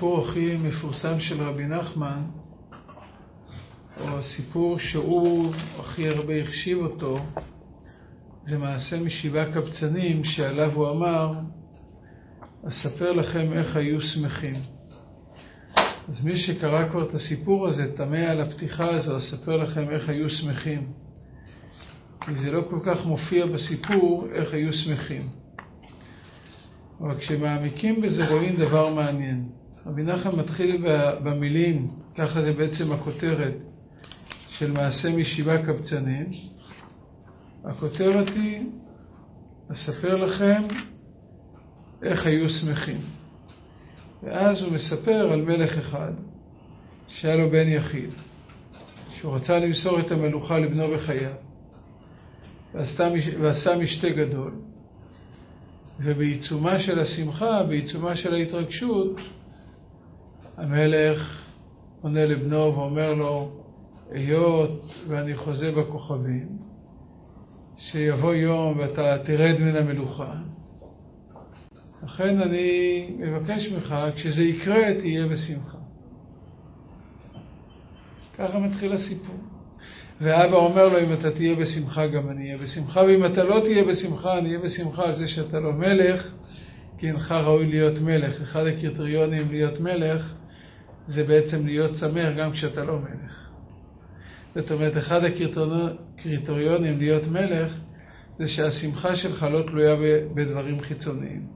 הסיפור הכי מפורסם של רבי נחמן, או הסיפור שהוא הכי הרבה החשיב אותו, זה מעשה משבעה קבצנים שעליו הוא אמר, אספר לכם איך היו שמחים. אז מי שקרא כבר את הסיפור הזה, תמה על הפתיחה הזו, אספר לכם איך היו שמחים. כי זה לא כל כך מופיע בסיפור איך היו שמחים. אבל כשמעמיקים בזה רואים דבר מעניין. רבי נחמן מתחיל במילים, ככה זה בעצם הכותרת של מעשה משבעה קבצנים. הכותרת היא, אספר לכם איך היו שמחים. ואז הוא מספר על מלך אחד, שהיה לו בן יחיד, שהוא רצה למסור את המלוכה לבנו בחייו, ועשה משתה גדול. ובעיצומה של השמחה, בעיצומה של ההתרגשות, המלך עונה לבנו ואומר לו, היות ואני חוזה בכוכבים, שיבוא יום ואתה תרד מן המלוכה, לכן אני מבקש ממך, כשזה יקרה תהיה בשמחה. ככה מתחיל הסיפור. ואבא אומר לו, אם אתה תהיה בשמחה גם אני אהיה בשמחה, ואם אתה לא תהיה בשמחה, אני אהיה בשמחה על זה שאתה לא מלך, כי אינך ראוי להיות מלך. אחד הקריטריונים להיות מלך, זה בעצם להיות שמח גם כשאתה לא מלך. זאת אומרת, אחד הקריטריונים להיות מלך, זה שהשמחה שלך לא תלויה בדברים חיצוניים.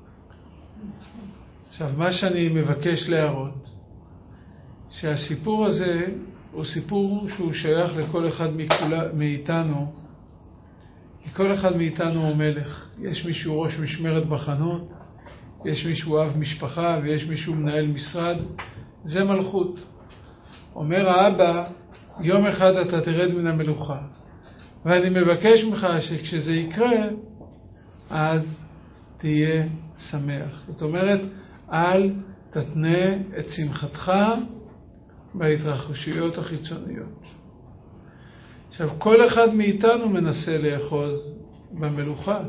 עכשיו, מה שאני מבקש להראות, שהסיפור הזה הוא סיפור שהוא שייך לכל אחד מאיתנו, כי כל אחד מאיתנו הוא מלך. יש מישהו ראש משמרת בחנות, יש מישהו אב משפחה, ויש מישהו מנהל משרד. זה מלכות. אומר האבא, יום אחד אתה תרד מן המלוכה, ואני מבקש ממך שכשזה יקרה, אז תהיה שמח. זאת אומרת, אל תתנה את שמחתך בהתרחשויות החיצוניות. עכשיו, כל אחד מאיתנו מנסה לאחוז במלוכה.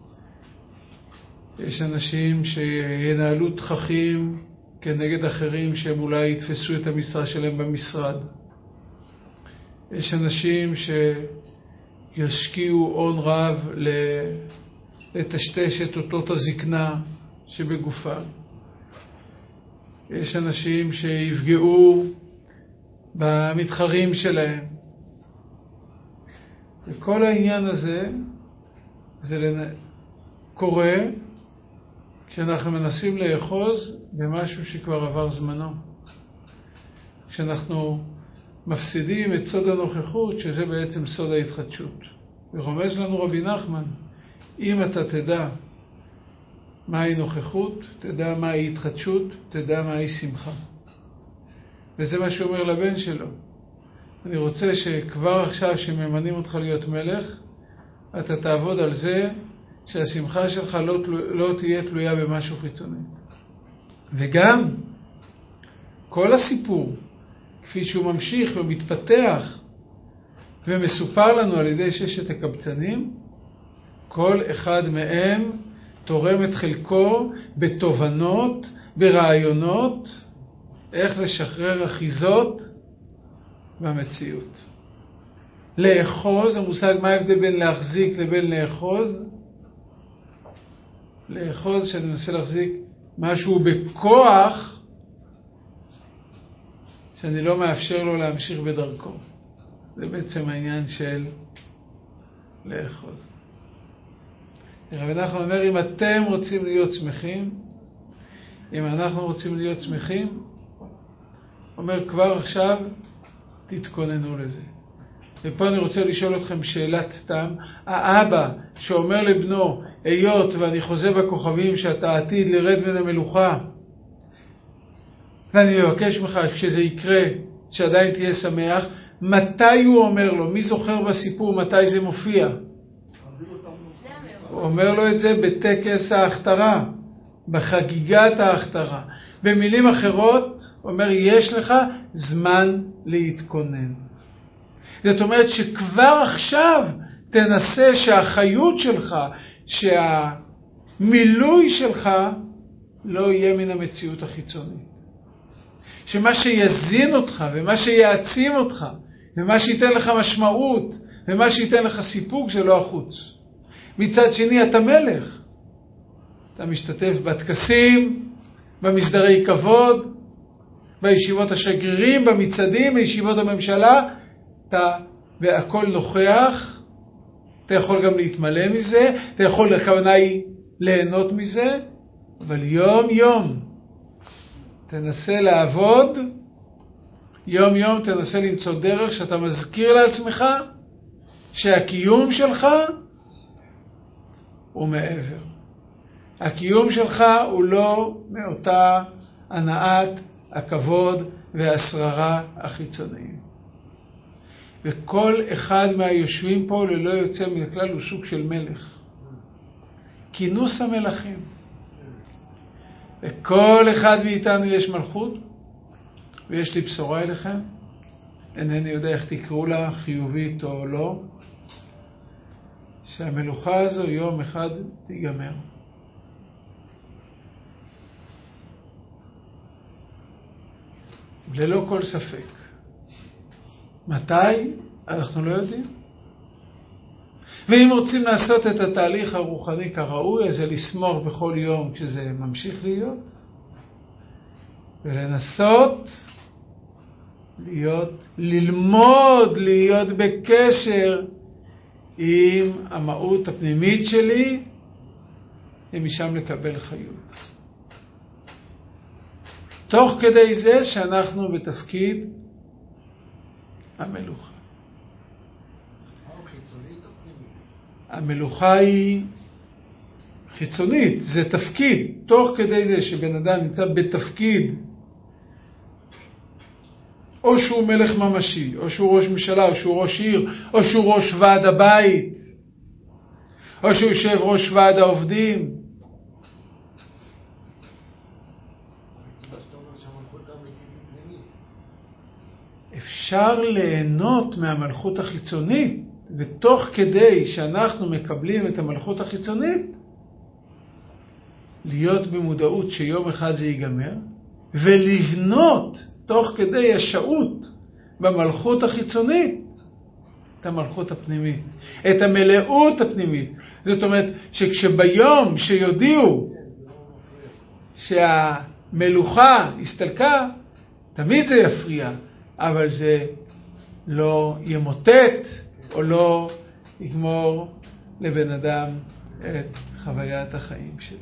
יש אנשים שינהלו תככים כנגד אחרים שהם אולי יתפסו את המשרה שלהם במשרד. יש אנשים שישקיעו הון רב לטשטש את אותות הזקנה שבגופם. יש אנשים שיפגעו במתחרים שלהם. וכל העניין הזה זה קורה כשאנחנו מנסים לאחוז במשהו שכבר עבר זמנו. כשאנחנו מפסידים את סוד הנוכחות, שזה בעצם סוד ההתחדשות. ורומז לנו רבי נחמן, אם אתה תדע מהי נוכחות, תדע מהי התחדשות, תדע מהי שמחה. וזה מה שהוא אומר לבן שלו. אני רוצה שכבר עכשיו שממנים אותך להיות מלך, אתה תעבוד על זה שהשמחה שלך לא תהיה תלויה במשהו חיצוני. וגם כל הסיפור, כפי שהוא ממשיך ומתפתח ומסופר לנו על ידי ששת הקבצנים, כל אחד מהם תורם את חלקו בתובנות, ברעיונות, איך לשחרר אחיזות במציאות. לאחוז, המושג מה ההבדל בין להחזיק לבין לאחוז? לאחוז, שאני מנסה להחזיק משהו בכוח, שאני לא מאפשר לו להמשיך בדרכו. זה בעצם העניין של לאחוז. רבי נחמן אומר, אם אתם רוצים להיות שמחים, אם אנחנו רוצים להיות שמחים, אומר כבר עכשיו תתכוננו לזה. ופה אני רוצה לשאול אתכם שאלת תם. האבא שאומר לבנו, היות ואני חוזה בכוכבים שאתה עתיד לרד מן המלוכה, ואני מבקש ממך כשזה יקרה, שעדיין תהיה שמח, מתי הוא אומר לו? מי זוכר בסיפור מתי זה מופיע? הוא אומר לו את זה בטקס ההכתרה, בחגיגת ההכתרה. במילים אחרות, הוא אומר, יש לך זמן להתכונן. זאת אומרת שכבר עכשיו תנסה שהחיות שלך, שהמילוי שלך לא יהיה מן המציאות החיצונית. שמה שיזין אותך ומה שיעצים אותך ומה שייתן לך משמעות ומה שייתן לך סיפוק זה לא החוץ. מצד שני אתה מלך. אתה משתתף בטקסים, במסדרי כבוד, בישיבות השגרירים, במצעדים, בישיבות הממשלה, והכל נוכח. אתה יכול גם להתמלא מזה, אתה יכול לכוונה היא ליהנות מזה, אבל יום יום תנסה לעבוד, יום יום תנסה למצוא דרך שאתה מזכיר לעצמך שהקיום שלך הוא מעבר. הקיום שלך הוא לא מאותה הנאת הכבוד והשררה החיצוניים. וכל אחד מהיושבים פה ללא יוצא מן הכלל הוא סוג של מלך. כינוס המלכים. וכל אחד מאיתנו יש מלכות, ויש לי בשורה אליכם. אינני יודע איך תקראו לה, חיובית או לא, שהמלוכה הזו יום אחד תיגמר. ללא כל ספק. מתי? אנחנו לא יודעים. ואם רוצים לעשות את התהליך הרוחני כראוי, אז זה לשמוח בכל יום כשזה ממשיך להיות, ולנסות ללמוד, להיות בקשר עם המהות הפנימית שלי, ומשם לקבל חיות. תוך כדי זה שאנחנו בתפקיד המלוכה. המלוכה היא חיצונית, זה תפקיד. תוך כדי זה שבן אדם נמצא בתפקיד, או שהוא מלך ממשי, או שהוא ראש ממשלה, או שהוא ראש עיר, או שהוא ראש ועד הבית, או שהוא יושב ראש ועד העובדים. אפשר ליהנות מהמלכות החיצונית, ותוך כדי שאנחנו מקבלים את המלכות החיצונית, להיות במודעות שיום אחד זה ייגמר, ולבנות תוך כדי השעות במלכות החיצונית את המלכות הפנימית, את המלאות הפנימית. זאת אומרת שכשביום שיודיעו שהמלוכה הסתלקה, תמיד זה יפריע, אבל זה לא ימוטט או לא יגמור לבן אדם את חוויית החיים שלו.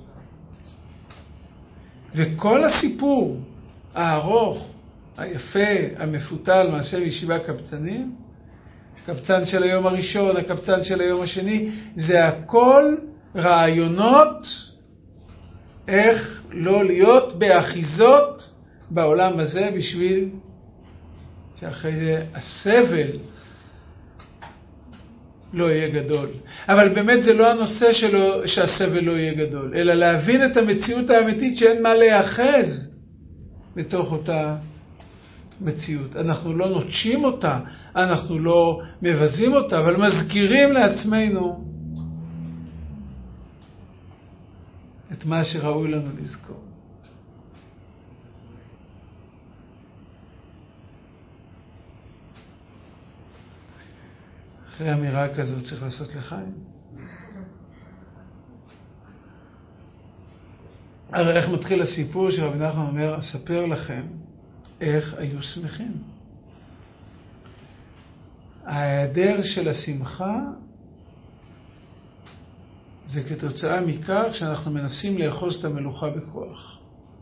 וכל הסיפור הארוך, היפה, המפותל, מעשה בישיבה קבצנים, הקבצן של היום הראשון, הקבצן של היום השני, זה הכל רעיונות איך לא להיות באחיזות בעולם הזה בשביל שאחרי זה הסבל לא יהיה גדול. אבל באמת זה לא הנושא שלו שהסבל לא יהיה גדול, אלא להבין את המציאות האמיתית שאין מה להיאחז בתוך אותה מציאות. אנחנו לא נוטשים אותה, אנחנו לא מבזים אותה, אבל מזכירים לעצמנו את מה שראוי לנו לזכור. אחרי אמירה כזאת צריך לעשות לחיים. הרי איך מתחיל הסיפור שרבי נחמן אומר, אספר לכם איך היו שמחים. ההיעדר של השמחה זה כתוצאה מכך שאנחנו מנסים לאחוז את המלוכה בכוח.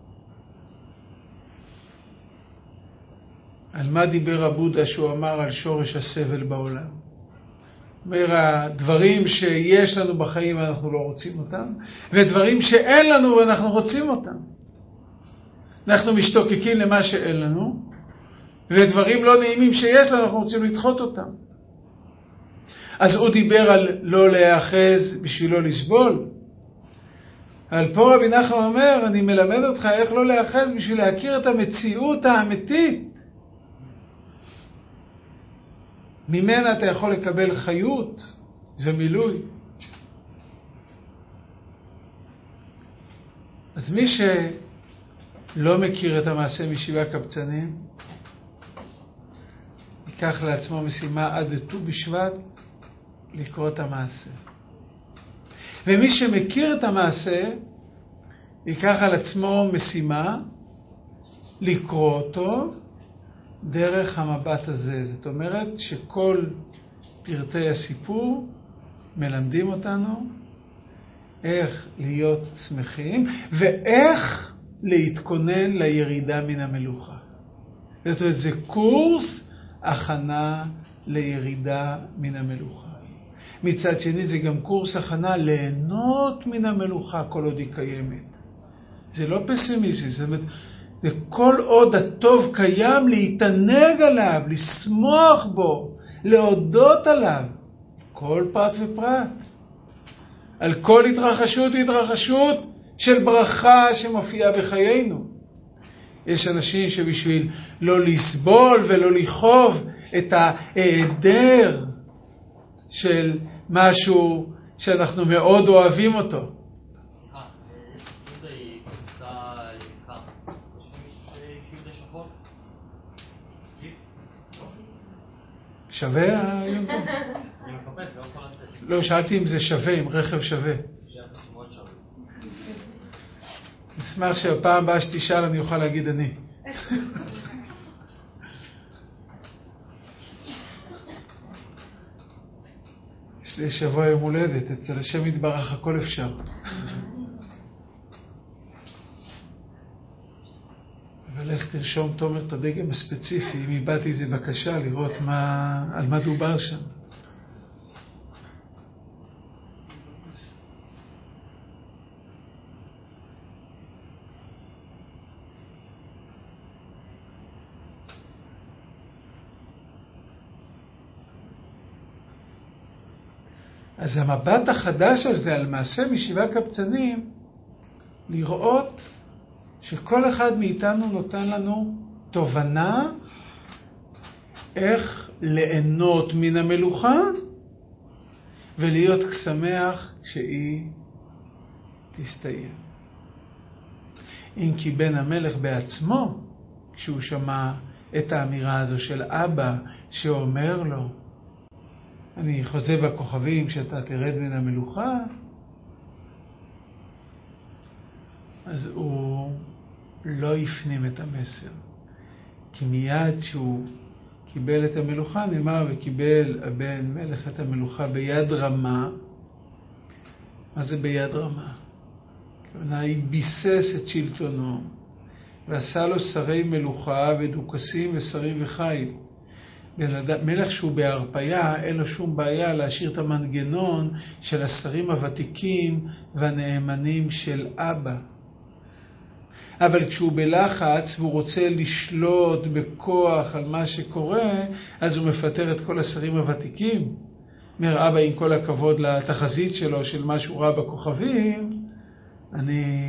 על מה דיבר הבודה שהוא אמר על שורש הסבל בעולם? אומר, הדברים שיש לנו בחיים אנחנו לא רוצים אותם, ודברים שאין לנו ואנחנו רוצים אותם. אנחנו משתוקקים למה שאין לנו, ודברים לא נעימים שיש לנו אנחנו רוצים לדחות אותם. אז הוא דיבר על לא להיאחז בשביל לא לסבול. על פה רבי נחמן אומר, אני מלמד אותך איך לא להיאחז בשביל להכיר את המציאות האמיתית. ממנה אתה יכול לקבל חיות ומילוי. אז מי לא מכיר את המעשה משבעה קבצנים, ייקח לעצמו משימה עד לט"ו בשבט לקרוא את המעשה. ומי שמכיר את המעשה, ייקח על עצמו משימה לקרוא אותו דרך המבט הזה. זאת אומרת שכל פרטי הסיפור מלמדים אותנו איך להיות שמחים ואיך להתכונן לירידה מן המלוכה. זאת אומרת, זה קורס הכנה לירידה מן המלוכה. מצד שני זה גם קורס הכנה ליהנות מן המלוכה כל עוד היא קיימת. זה לא פסימיסטי, זאת אומרת, וכל עוד הטוב קיים להתענג עליו, לשמוח בו, להודות עליו, כל פרט ופרט. על כל התרחשות והתרחשות של ברכה שמופיעה בחיינו. יש אנשים שבשביל לא לסבול ולא לכאוב את ההיעדר של משהו שאנחנו מאוד אוהבים אותו. שווה היום פה? לא, שאלתי אם זה שווה, אם רכב שווה. נשמח שהפעם הבאה שתשאל אני אוכל להגיד אני. יש לי שבוע יום הולדת, אצל השם יתברך הכל אפשר. אבל איך תרשום תומר את הדגם הספציפי, אם איבדתי איזה בקשה לראות על מה דובר שם. אז המבט החדש הזה על מעשה משבעה קבצנים, לראות שכל אחד מאיתנו נותן לנו תובנה איך ליהנות מן המלוכה ולהיות שמח שהיא תסתיים. אם כי בן המלך בעצמו, כשהוא שמע את האמירה הזו של אבא שאומר לו, אני חוזה בכוכבים שאתה תרד מן המלוכה, אז הוא לא הפנים את המסר. כי מיד שהוא קיבל את המלוכה, נאמר, וקיבל הבן מלך את המלוכה ביד רמה. מה זה ביד רמה? כוונה, היא ביסס את שלטונו, ועשה לו שרי מלוכה ודוכסים ושרים וחיל. מלך שהוא בהרפיה, אין לו שום בעיה להשאיר את המנגנון של השרים הוותיקים והנאמנים של אבא. אבל כשהוא בלחץ והוא רוצה לשלוט בכוח על מה שקורה, אז הוא מפטר את כל השרים הוותיקים. אומר אבא, עם כל הכבוד לתחזית שלו של מה שהוא ראה בכוכבים, אני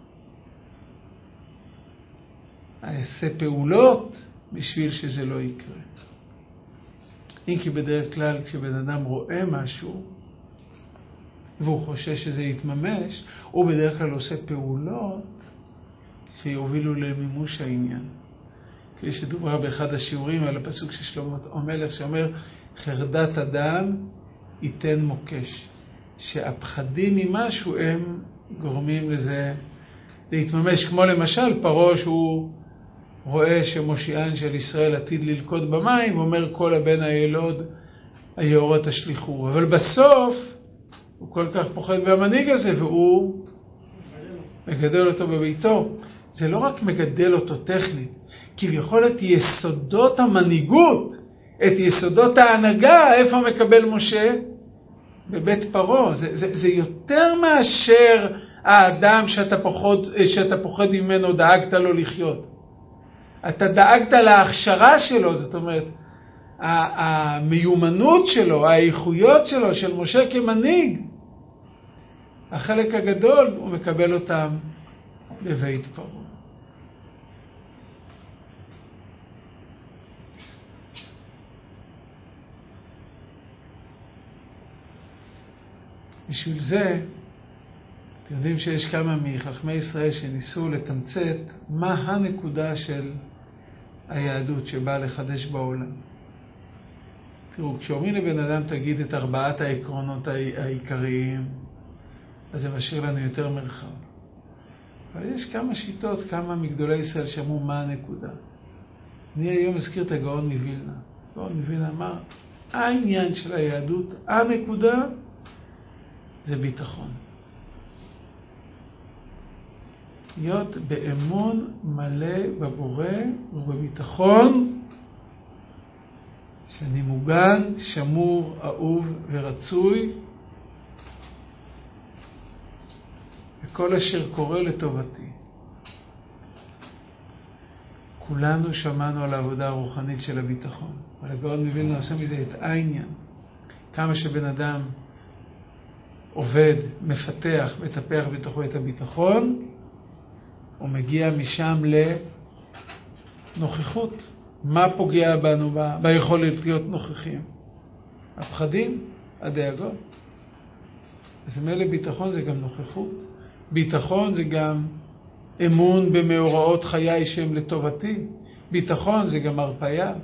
אעשה פעולות בשביל שזה לא יקרה. אם כי בדרך כלל כשבן אדם רואה משהו והוא חושש שזה יתממש, הוא בדרך כלל עושה פעולות שיובילו למימוש העניין. כפי שדובר באחד השיעורים על הפסוק של שלמה המלך שאומר, חרדת אדם ייתן מוקש. שהפחדים ממשהו הם גורמים לזה להתממש. כמו למשל פרעה שהוא רואה שמושיען של ישראל עתיד ללכוד במים, ואומר כל הבן הילוד היאורות תשליכו. אבל בסוף הוא כל כך פוחד מהמנהיג הזה, והוא מגדל אותו בביתו. זה לא רק מגדל אותו טכנית, כביכול את יסודות המנהיגות, את יסודות ההנהגה, איפה מקבל משה? בבית פרעה. זה יותר מאשר האדם שאתה פוחד ממנו, דאגת לו לחיות. אתה דאגת להכשרה שלו, זאת אומרת, המיומנות שלו, האיכויות שלו, של משה כמנהיג, החלק הגדול הוא מקבל אותם בבית פרעה. בשביל זה, יודעים שיש כמה מחכמי ישראל שניסו לתמצת מה הנקודה של היהדות שבאה לחדש בעולם. תראו, כשאומרים לבן אדם תגיד את 4 העקרונות העיקריים, אז זה משאיר לנו יותר מרחב. אבל יש כמה שיטות, כמה מגדולי ישראל שאמרו מה הנקודה. אני היום אזכיר את הגאון מווילנה. הגאון מווילנה אמר, העניין של היהדות, הנקודה, זה ביטחון. להיות באמון מלא בבורא ובביטחון שאני מוגן, שמור, אהוב ורצוי, וכל אשר קורה לטובתי. כולנו שמענו על העבודה הרוחנית של הביטחון, אבל הגאון מווילנה עושה מזה את העניין. כמה שבן אדם עובד, מפתח, מטפח בתוכו את הביטחון, הוא מגיע משם לנוכחות. מה פוגע בנו ביכולת להיות נוכחים? הפחדים, הדאגות. אז מילא ביטחון זה גם נוכחות. ביטחון זה גם אמון במאורעות חיי שהם לטובתי. ביטחון זה גם הרפאיה.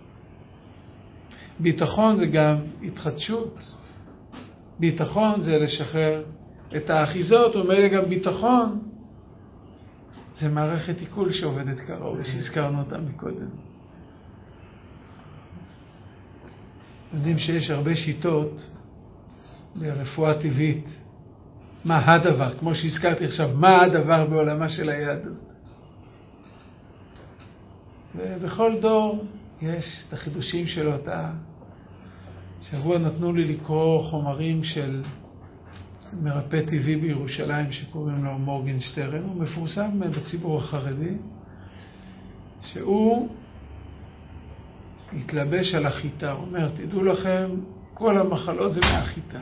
ביטחון זה גם התחדשות. ביטחון זה לשחרר את האחיזות, ומילא גם ביטחון זה מערכת עיכול שעובדת כראוי, שהזכרנו אותה מקודם. יודעים שיש הרבה שיטות ברפואה טבעית. מה הדבר? כמו שהזכרתי עכשיו, מה הדבר בעולמה של היהדות? ובכל דור יש את החידושים שלו. שבוע נתנו לי לקרוא חומרים של מרפא טבעי בירושלים שקוראים לו מורגנשטרן. הוא מפורסם בציבור החרדי, שהוא התלבש על החיטה. הוא אומר, תדעו לכם, כל המחלות זה מהחיטה.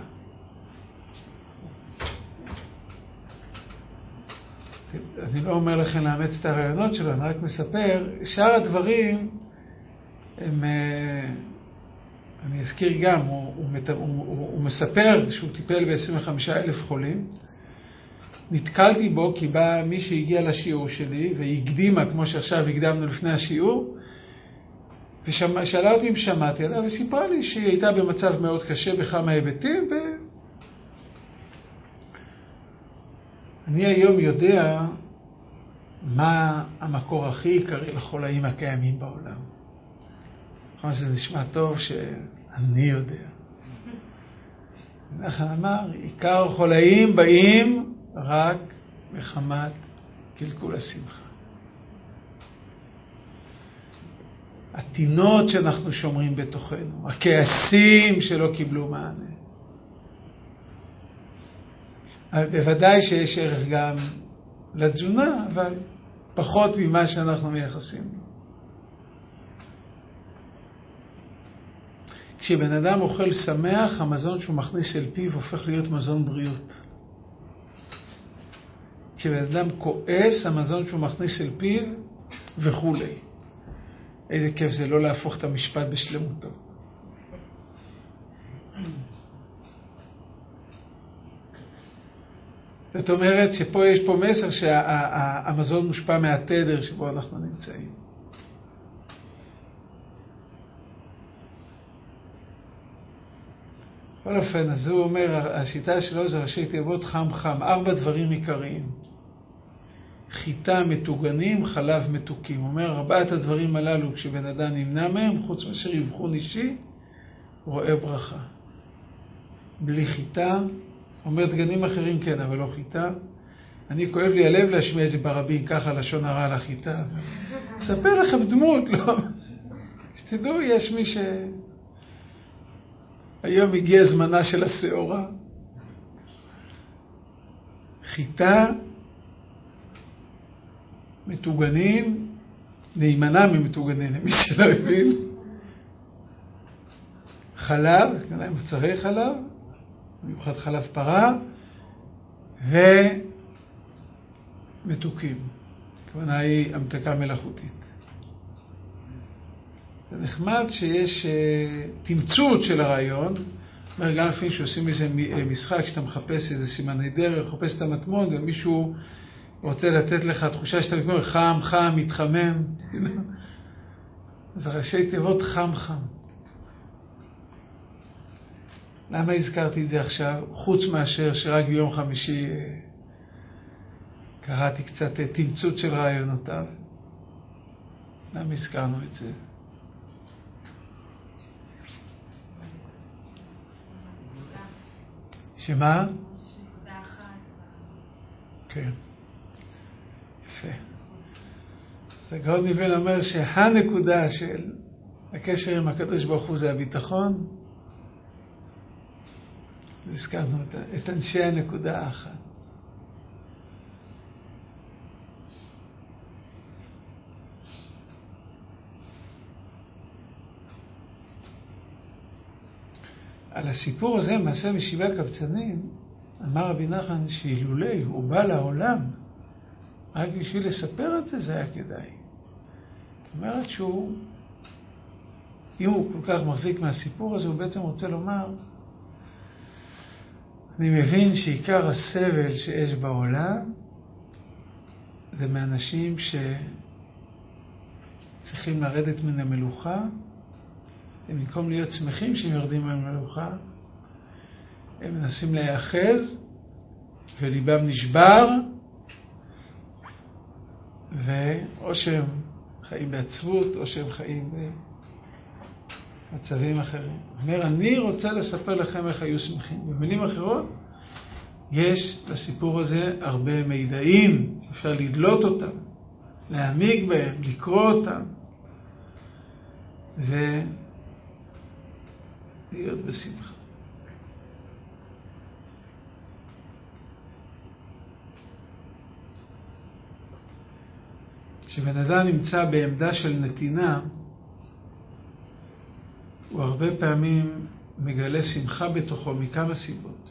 אני לא אומר לכם לאמץ את הרעיונות שלו, אני רק מספר. שאר הדברים, אני אזכיר גם, הוא מספר שהוא טיפל ב-25,000 חולים. נתקלתי בו כי בא מי שהגיע לשיעור שלי, והקדימה כמו שעכשיו הקדמנו לפני השיעור, ושאלה אותי אם שמעתי עליה, וסיפרה לי שהיא הייתה במצב מאוד קשה בכמה היבטים, אני היום יודע מה המקור הכי עיקרי לחולאים הקיימים בעולם. כמה שזה נשמע טוב שאני יודע. אנחנו אמר, עיקר חולאים באים רק מחמת קלקול השמחה. התינות שאנחנו שומרים בתוכנו, הכעסים שלא קיבלו מענה. בוודאי שיש ערך גם לתזונה, אבל פחות ממה שאנחנו מייחסים. כשבן אדם אוכל שמח, המזון שהוא מכניס אל פיו הופך להיות מזון בריאות. כשבן אדם כועס, המזון שהוא מכניס אל פיו וכו'. איזה כיף זה לא להפוך את המשפט בשלמותו. זאת אומרת שפה יש פה מסר שהמזון מושפע מהתדר שבו אנחנו נמצאים. בכל אופן, אז הוא אומר, השיטה שלו זה ראשי תיבות חם חם, 4 דברים עיקריים. חיטה מטוגנים, חלב מתוקים. הוא אומר, 4 הדברים הללו, כשבן אדם נמנע מהם, חוץ מאשר יבחון אישי, רואה ברכה. בלי חיטה, אומר דגנים אחרים כן, אבל לא חיטה. אני כואב לי הלב להשמיע את זה ברבים, ככה לשון הרע על החיטה. אספר לכם דמות, לא? שתדעו, יש מי היום הגיע זמנה של השעורה. חיטה, מטוגנים, להימנע ממטוגנים, למי שלא הבין. חלב, כנראה מוצרי חלב, במיוחד חלב פרה, ומתוקים. הכוונה היא המתקה מלאכותית. זה נחמד שיש תמצות של הרעיון, גם לפעמים שעושים איזה משחק, שאתה מחפש איזה סימני דרך, מחפש את המטמון, ומישהו רוצה לתת לך תחושה שאתה מתמודד, חם, חם, מתחמם. אז ראשי תיבות חם, חם. למה הזכרתי את זה עכשיו? חוץ מאשר שרק ביום חמישי קראתי קצת תמצות של רעיונותיו. למה הזכרנו את זה? שמה? נקודה אחת. כן. יפה. אז הגאון מווילנה אומר שהנקודה של הקשר עם הקדוש ברוך הוא זה הביטחון. הזכרנו את אנשי הנקודה האחת. על הסיפור הזה, מעשה משבעה קבצנים, אמר רבי נחמן שאילולי הוא בא לעולם, רק בשביל לספר את זה, זה היה כדאי. זאת אומרת שהוא, אם הוא כל כך מחזיק מהסיפור הזה, הוא בעצם רוצה לומר, אני מבין שעיקר הסבל שיש בעולם, זה מאנשים שצריכים לרדת מן המלוכה, במקום להיות שמחים שהם יורדים מהמלוכה, הם מנסים להיאחז, וליבם נשבר, ואו שהם חיים בעצבות, או שהם חיים במצבים אחרים. אומר, אני רוצה לספר לכם איך היו שמחים. במילים אחרות, יש לסיפור הזה הרבה מידעים, אפשר לדלות אותם, להעמיק בהם, לקרוא אותם, להיות בשמחה. כשבן אדם נמצא בעמדה של נתינה, הוא הרבה פעמים מגלה שמחה בתוכו מכמה סיבות.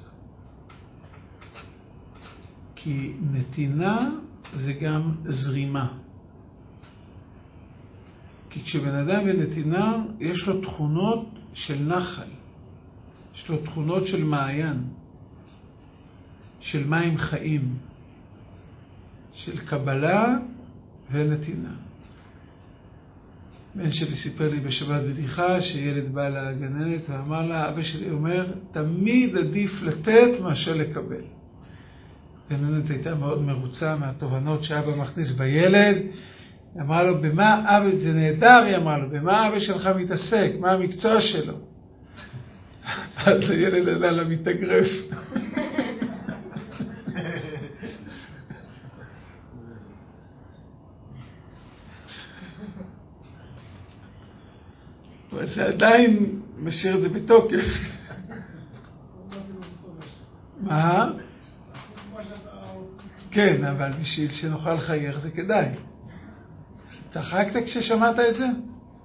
כי נתינה זה גם זרימה. כי כשבן אדם בנתינה יש לו תכונות של נחל, יש לו תכונות של מעיין, של מים חיים, של קבלה ונתינה. בן שלי סיפר לי בשבת בדיחה שילד בא לגננת ואמר לה, אבא שלי אומר, תמיד עדיף לתת מאשר לקבל. הגננת הייתה מאוד מרוצה מהתובנות שאבא מכניס בילד. היא אמרה לו, במה אבא, זה נהדר, היא אמרה לו, במה אבא שלך מתעסק? מה המקצוע שלו? אז הילד עלה לה מתאגרף. אבל זה עדיין משאיר את זה בתוקף. מה? כן, אבל בשביל שנוכל לחייך זה כדאי. צחקת כששמעת את זה?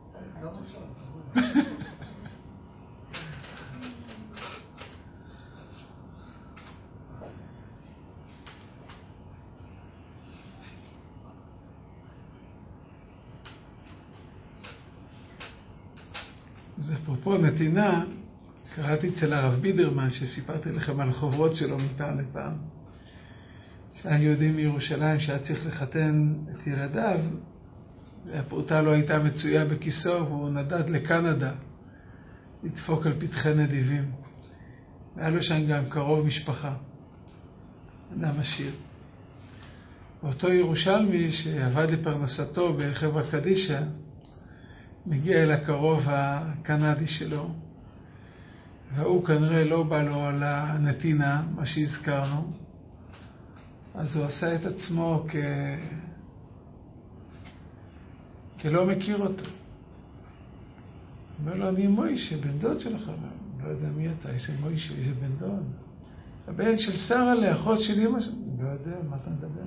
אז אפרופו נתינה, קראתי אצל הרב בידרמן שסיפרתי לכם על החוברות שלו מפעם לפעם. שהיה יהודי מירושלים שהיה צריך לחתן את ילדיו, והפרוטה לא הייתה מצויה בכיסו והוא נדד לקנדה לדפוק על פתחי נדיבים. והיה לו שם גם קרוב משפחה, אדם עשיר. ואותו ירושלמי שעבד לפרנסתו בחברה קדישה, מגיע אל הקרוב הקנדי שלו, והוא כנראה לא בא לו על הנתינה, מה שהזכרנו, אז הוא עשה את עצמו כלא מכיר אותו. אומר לו, אני מוישה, בן דוד שלך. לא יודע מי אתה, איזה מוישה, איזה בן דוד. הבן של שרה לאחות של אמא שלי. לא יודע, מה אתה מדבר?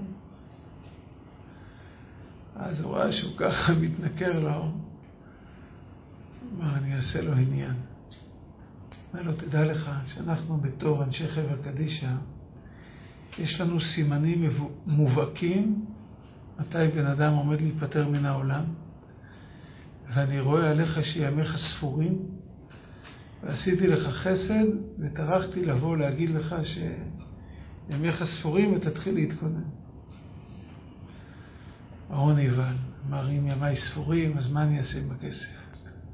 אז הוא ראה שהוא ככה מתנכר לו. אמר, אני אעשה לו עניין. אומר לו, תדע לך שאנחנו בתור אנשי חברה קדישה, יש לנו סימנים מובהקים מתי בן אדם עומד להיפטר מן העולם, ואני רואה עליך שימיך ספורים, ועשיתי לך חסד, וטרחתי לבוא להגיד לך שימיך ספורים ותתחיל להתכונן. אהרון נבהל, אמר, אם ימיי ספורים, אז מה אני אעשה עם הכסף?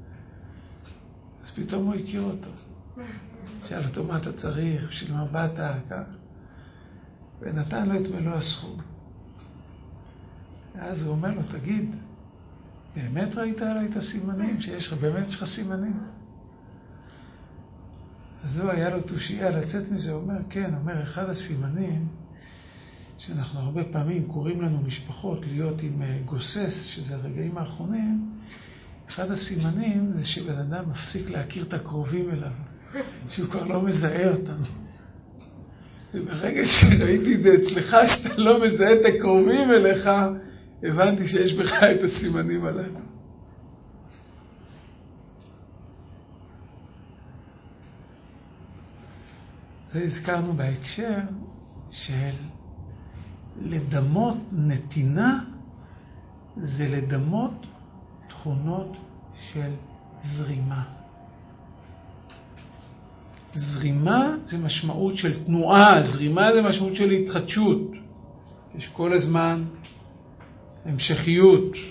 אז פתאום הוא הכיר אותו. שאל אותו מה אתה צריך, בשביל מה באת, כך? ונתן לו את מלוא הסכום. ואז הוא אומר לו, תגיד, באמת ראית עליי את הסימנים? שיש לך, באמת יש לך סימנים? אז הוא היה לו תושייה לצאת מזה, הוא אומר, כן, אומר, אחד הסימנים, שאנחנו הרבה פעמים קוראים לנו משפחות להיות עם גוסס, שזה הרגעים האחרונים, אחד הסימנים זה שבן אדם מפסיק להכיר את הקרובים אליו, שהוא כבר לא מזהה אותם. וברגע שראיתי את זה אצלך, שאתה לא מזהה את הקרובים אליך, הבנתי שיש בך את הסימנים עליהם. זה הזכרנו בהקשר של לדמות נתינה, זה לדמות תכונות של זרימה. זרימה זה משמעות של תנועה, זרימה זה משמעות של התחדשות. יש כל הזמן המשכיות.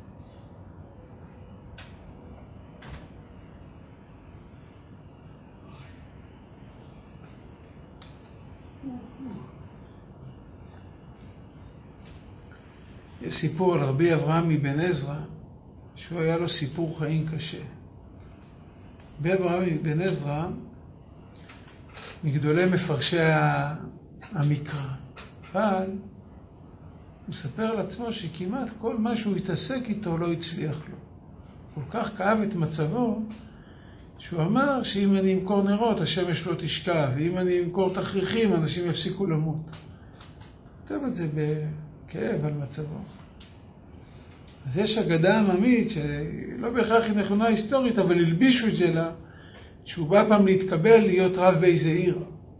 יש סיפור על רבי אברהם מבן עזרא, שהוא היה לו סיפור חיים קשה. רבי אברהם מבן עזרא, מגדולי מפרשי המקרא, אבל הוא מספר על עצמו שכמעט כל מה שהוא התעסק איתו לא הצליח לו. כל כך כאב את מצבו, שהוא אמר שאם אני אמכור נרות, השמש לא תשקע, ואם אני אמכור תכריכים, אנשים יפסיקו למות. כתב את זה בכאב על מצבו. אז יש אגדה עממית, שלא בהכרח היא נכונה היסטורית, אבל הלבישו את זה לה, שהוא בא פעם להתקבל להיות רב באיזה עיר.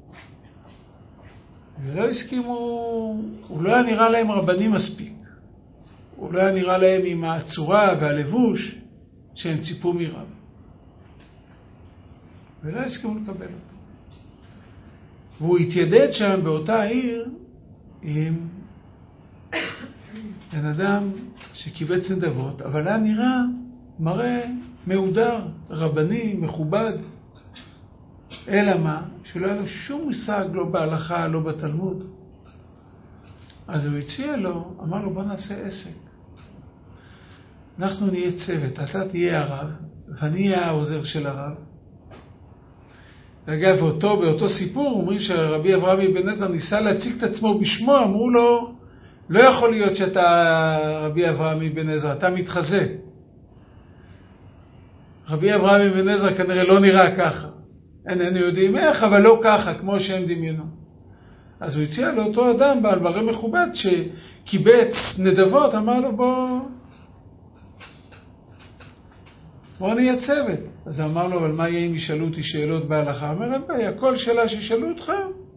ולא הסכימו, הוא לא היה נראה להם רבני מספיק. הוא לא היה נראה להם עם הצורה והלבוש שהם ציפו מרב. ולא הסכימו לקבל אותו. והוא התיידד שם באותה עיר עם בן אדם שקיבץ נדבות, אבל היה נראה מראה מהודר, רבני, מכובד. אלא מה? שלא היה לו שום מושג, לא בהלכה, לא בתלמוד. אז הוא הציע לו, אמר לו, בוא נעשה עסק. אנחנו נהיה צוות, אתה תהיה הרב, ואני אהיה העוזר של הרב. אגב, באותו סיפור, אומרים שרבי אברהם מבן עזרא ניסה להציג את עצמו בשמו, אמרו לו, לא יכול להיות שאתה רבי אברהם מבן עזרא, אתה מתחזה. רבי אברהם מבן עזרא כנראה לא נראה ככה. איננו יודעים איך, אבל לא ככה, כמו שהם דמיינו. אז הוא הציע לאותו אדם, בעל מראה מכובד, שקיבץ נדבות, אמר לו, בוא נהיה צוות. אז אמר לו, אבל מה יהיה אם ישאלו אותי שאלות בהלכה? אמר, אין בעיה, כל שאלה שישאלו אותך,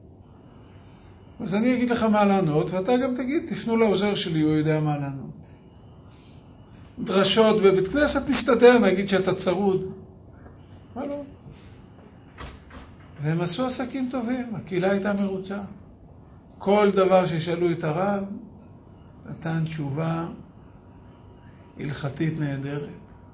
אז אני אגיד לך מה לענות, ואתה גם תגיד, תפנו לעוזר שלי, הוא יודע מה לענות. דרשות בבית כנסת נסתדר, נגיד שאתה צרוד. מה לא? והם עשו עסקים טובים, הקהילה הייתה מרוצה. כל דבר ששאלו את הרב, נתן תשובה הלכתית נהדרת.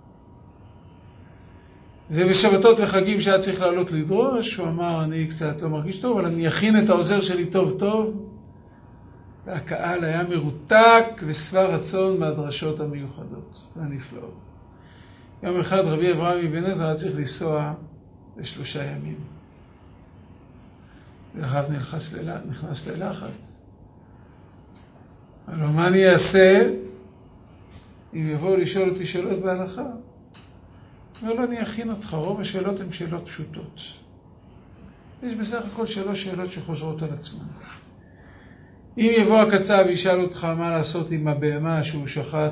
ובשבתות וחגים שהיה צריך לעלות לדרוש, הוא אמר, אני קצת לא מרגיש טוב, אבל אני אכין את העוזר שלי טוב טוב. והקהל היה מרותק ושבע רצון מהדרשות המיוחדות והנפלאות. יום אחד רבי אברהם מבן עזרא היה צריך לנסוע ל3 ימים. והרב נכנס ללחץ. אבל מה אני אעשה אם יבואו לשאול אותי שאלות בהלכה? אומר לו, אני אכין אותך, רוב השאלות הן שאלות פשוטות. יש בסך הכל 3 שאלות שחוזרות על עצמן. אם יבוא הקצב וישאל אותך מה לעשות עם הבהמה שהוא שחט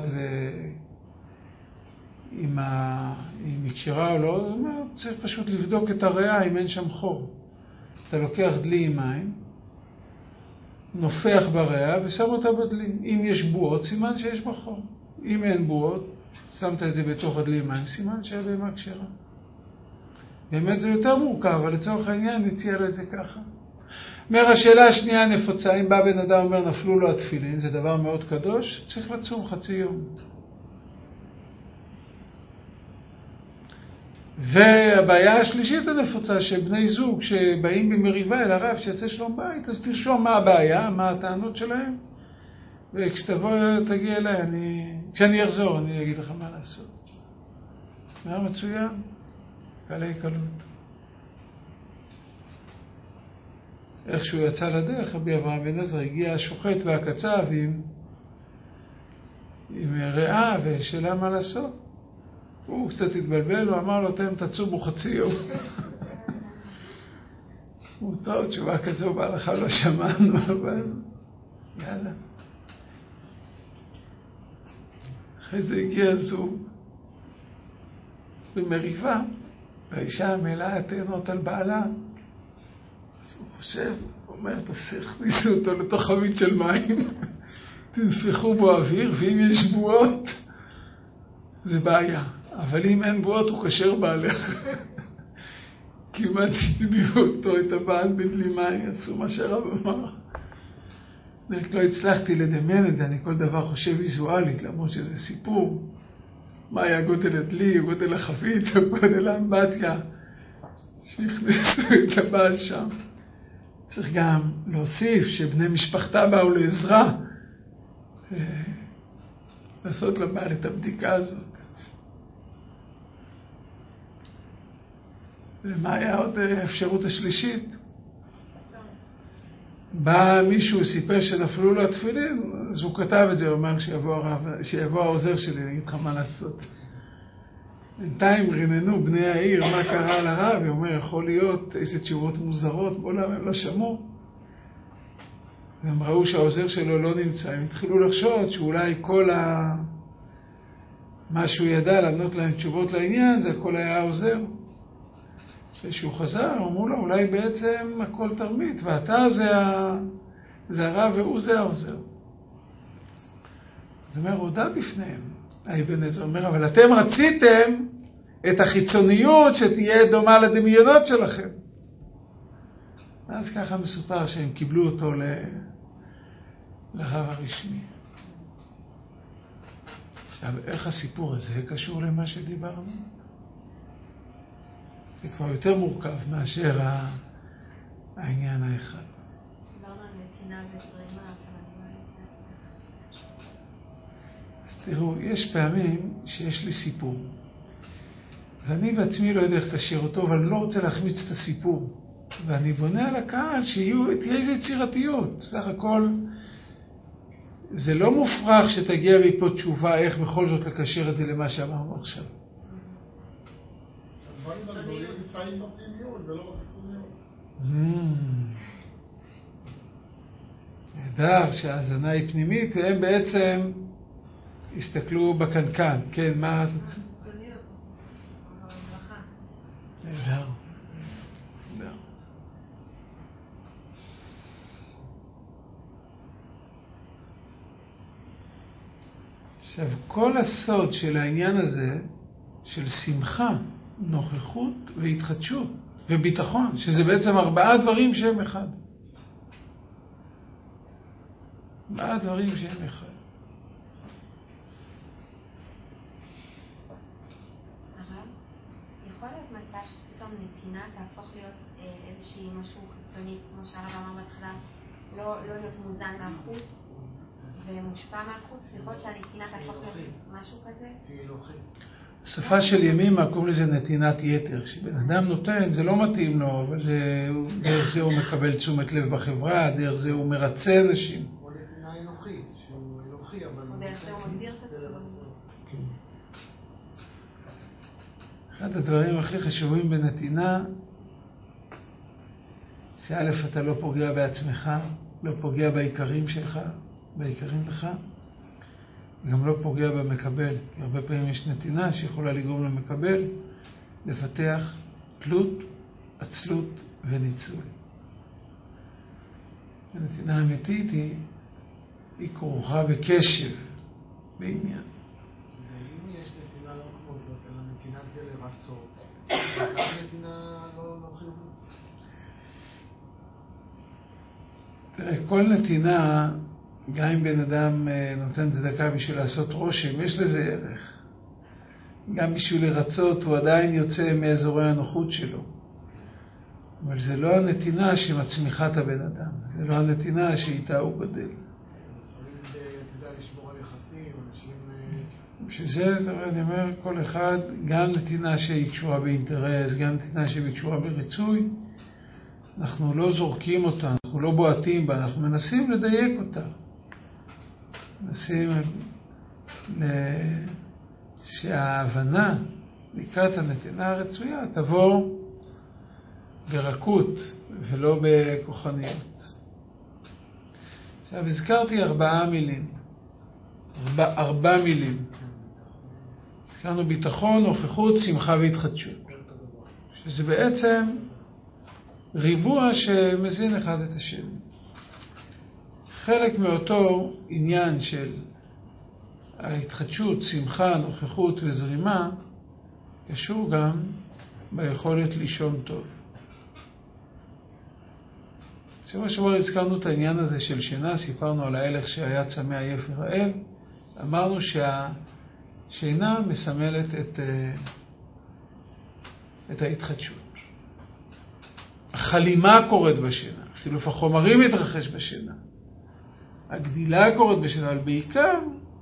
אם היא כשרה או לא, הוא אומר, צריך פשוט לבדוק את הריאה אם אין שם חור. אתה לוקח דלי עם מים, נופח בריאה ושם אותה בדלי. אם יש בועות, סימן שיש בה חור. אם אין בועות, שמת את זה בתוך הדלי עם מים, סימן שהבהמה כשרה. באמת זה יותר מורכב, אבל לצורך העניין נציע לו את זה ככה. אומר, השאלה השנייה נפוצה, אם בא בן אדם אומר נפלו לו התפילין, זה דבר מאוד קדוש, צריך לצום חצי יום. והבעיה השלישית הנפוצה, שבני זוג שבאים במריבה אל הרב שיעשה שלום בית, אז תרשום מה הבעיה, מה הטענות שלהם, וכשתבוא תגיע אליי, כשאני אחזור אני אגיד לך מה לעשות. מה מצוין? קלי קלות. איך שהוא יצא לדרך, רבי אברהם בן עזרא, הגיע השוחט והקצב עם ריאה ושאלה מה לעשות. הוא קצת התבלבל, הוא אמר לו, אתם תצומו חצי יום. הוא טוב, תשובה כזו בהלכה לא שמענו, אבל יאללה. אחרי זה הגיע זוג במריבה, והאישה מלאה תאנות על בעלה. אז הוא חושב, הוא אומר, תכניסו אותו לתוך חבית של מים, תנפחו בו אוויר, ואם יש בועות, זה בעיה. אבל אם אין בועות, הוא קשר בעלך. כמעט הטביעו אותו, את הבעל בדלי מים, יצאו מה שהרב אמר. רק לא הצלחתי לדמיין את זה, אני כל דבר חושב ויזואלית, למרות שזה סיפור. מה היה גודל הדלי, גודל החבית, גודל האמבטיה, שהכנסו את הבעל שם. צריך גם להוסיף שבני משפחתה באו לעזרה, לעשות לבעל את הבדיקה הזאת. ומה היה עוד האפשרות השלישית? בא מישהו, סיפר שנפלו לו התפילין, אז הוא כתב את זה, הוא אמר שיבוא העוזר שלי, אני אגיד לך מה לעשות. בינתיים רננו בני העיר, מה קרה לרב, הוא אומר, יכול להיות איזה תשובות מוזרות, בעולם הם לא שמעו. והם ראו שהעוזר שלו לא נמצא, הם התחילו לחשוד שאולי כל מה שהוא ידע לענות להם תשובות לעניין, זה הכל היה העוזר. כשהוא חזר, אמרו לו, אולי בעצם הכל תרמית, ואתה זה הרב והוא זה העוזר. זאת אומרת, הודע בפניהם. האבן עזרא אומר, אבל אתם רציתם את החיצוניות שתהיה דומה לדמיונות שלכם. אז ככה מסופר שהם קיבלו אותו לרב הרשמי. עכשיו, איך הסיפור הזה קשור למה שדיברנו? זה כבר יותר מורכב מאשר העניין האחד. דיברנו על נתינה וזרימה, אז תראו, יש פעמים שיש לי סיפור, ואני בעצמי לא יודע איך לקשר אותו, אבל אני לא רוצה להחמיץ את הסיפור. ואני בונה על הקהל שתהיה איזו יצירתיות. סך הכל, זה לא מופרך שתגיע מפה תשובה איך בכל זאת לקשר את זה למה שאמרנו עכשיו. הדברים הגדולים נמצאים בפנימיות ולא בחיצוניות. נהדר שההזנה היא פנימית, והם בעצם הסתכלו בקנקן. כן, מה? נהדר. עכשיו, כל הסוד של העניין הזה, של שמחה, נוכחות והתחדשות וביטחון, שזה בעצם 4 דברים שהם אחד. 4 דברים שהם אחד. הרב, יכול להיות מצב שפתאום נתינה תהפוך להיות איזושהי משהו חיצוני, כמו שהרב אמר בהתחלה, לא להיות מוזן מהחוץ ומושפע מהחוץ, לראות שהנתינה תהפוך להיות משהו כזה? שפה של ימימה קוראים לזה נתינת יתר. כשבן אדם נותן, זה לא מתאים לו, אבל דרך זה הוא מקבל תשומת לב בחברה, דרך זה הוא מרצה אנשים. או נתינה אנוכית, שהוא אנוכי, אבל... או דרך זה הוא מגדיר את עצמו. אחד הדברים הכי חשובים בנתינה, שא' אתה לא פוגע בעצמך, לא פוגע בעיקרים שלך, בעיקרים לך, גם לא פוגע במקבל. הרבה פעמים יש נתינה שיכולה לגרום למקבל לפתח תלות, עצלות וניצול. הנתינה האמיתית היא כרוכה בקשב, בעניין. ואם יש נתינה לא כמו זאת, אלא נתינה כדי לרצות, נתינה לא חיובית. תראה, כל נתינה, גם אם בן אדם נותן צדקה בשביל לעשות רושם, יש לזה ערך. גם בשביל לרצות, הוא עדיין יוצא מאזורי הנוחות שלו. אבל זה לא הנתינה שמצמיחה את הבן אדם. זה לא הנתינה שאיתה הוא גדל. לפעמים תדע לשמור על יחסים, אנשים... בשביל זה, אני אומר, כל אחד, גם נתינה שהיא קשורה באינטרס, גם נתינה שהיא קשורה בריצוי, אנחנו לא זורקים אותה, אנחנו לא בועטים בה, אנחנו מנסים לדייק אותה. מנסים שההבנה לקראת הנתינה הרצויה תבוא ברכות ולא בכוחניות. עכשיו, הזכרתי 4 מילים. 4 מילים. הזכרנו ביטחון, נוכחות, שמחה והתחדשות. שזה בעצם ריבוע שמזין אחד את השני. חלק מאותו עניין של ההתחדשות, שמחה, נוכחות וזרימה, קשור גם ביכולת לישון טוב. שבוע שעבר הזכרנו את העניין הזה של שינה, סיפרנו על ההלך שהיה צמא עייף ורעב, אמרנו שהשינה מסמלת את ההתחדשות. החלימה קורית בשינה, חילוף החומרים מתרחש בשינה, הגדילה קורית בשינה, אבל בעיקר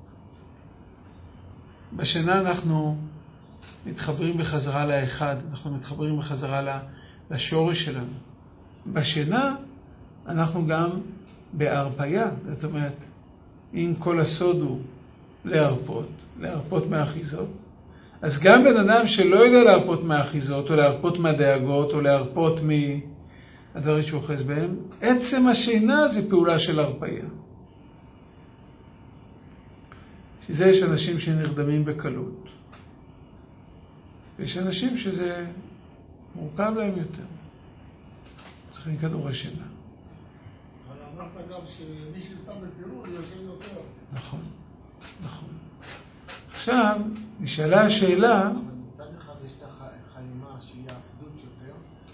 בשינה אנחנו מתחברים בחזרה לאחד, אנחנו מתחברים בחזרה לשורש שלנו. בשינה אנחנו גם בהרפיה, זאת אומרת, אם כל הסוד הוא להרפות מהאחיזות, אז גם בן אדם שלא יודע להרפות מהאחיזות, או להרפות מהדאגות, או להרפות מהדברים שהוא אוחז בהם, עצם השינה זה פעולה של הרפיה. שזה יש אנשים שנרדמים בקלות. ויש אנשים שזה מורכב להם יותר. צריכים כדורי שינה. אבל אמרת גם שמי שנמצא בפירוד ישן יותר. נכון, נכון. עכשיו, נשאלה השאלה... אבל מצד אחד יש את החלימה שהיא האחדות יותר,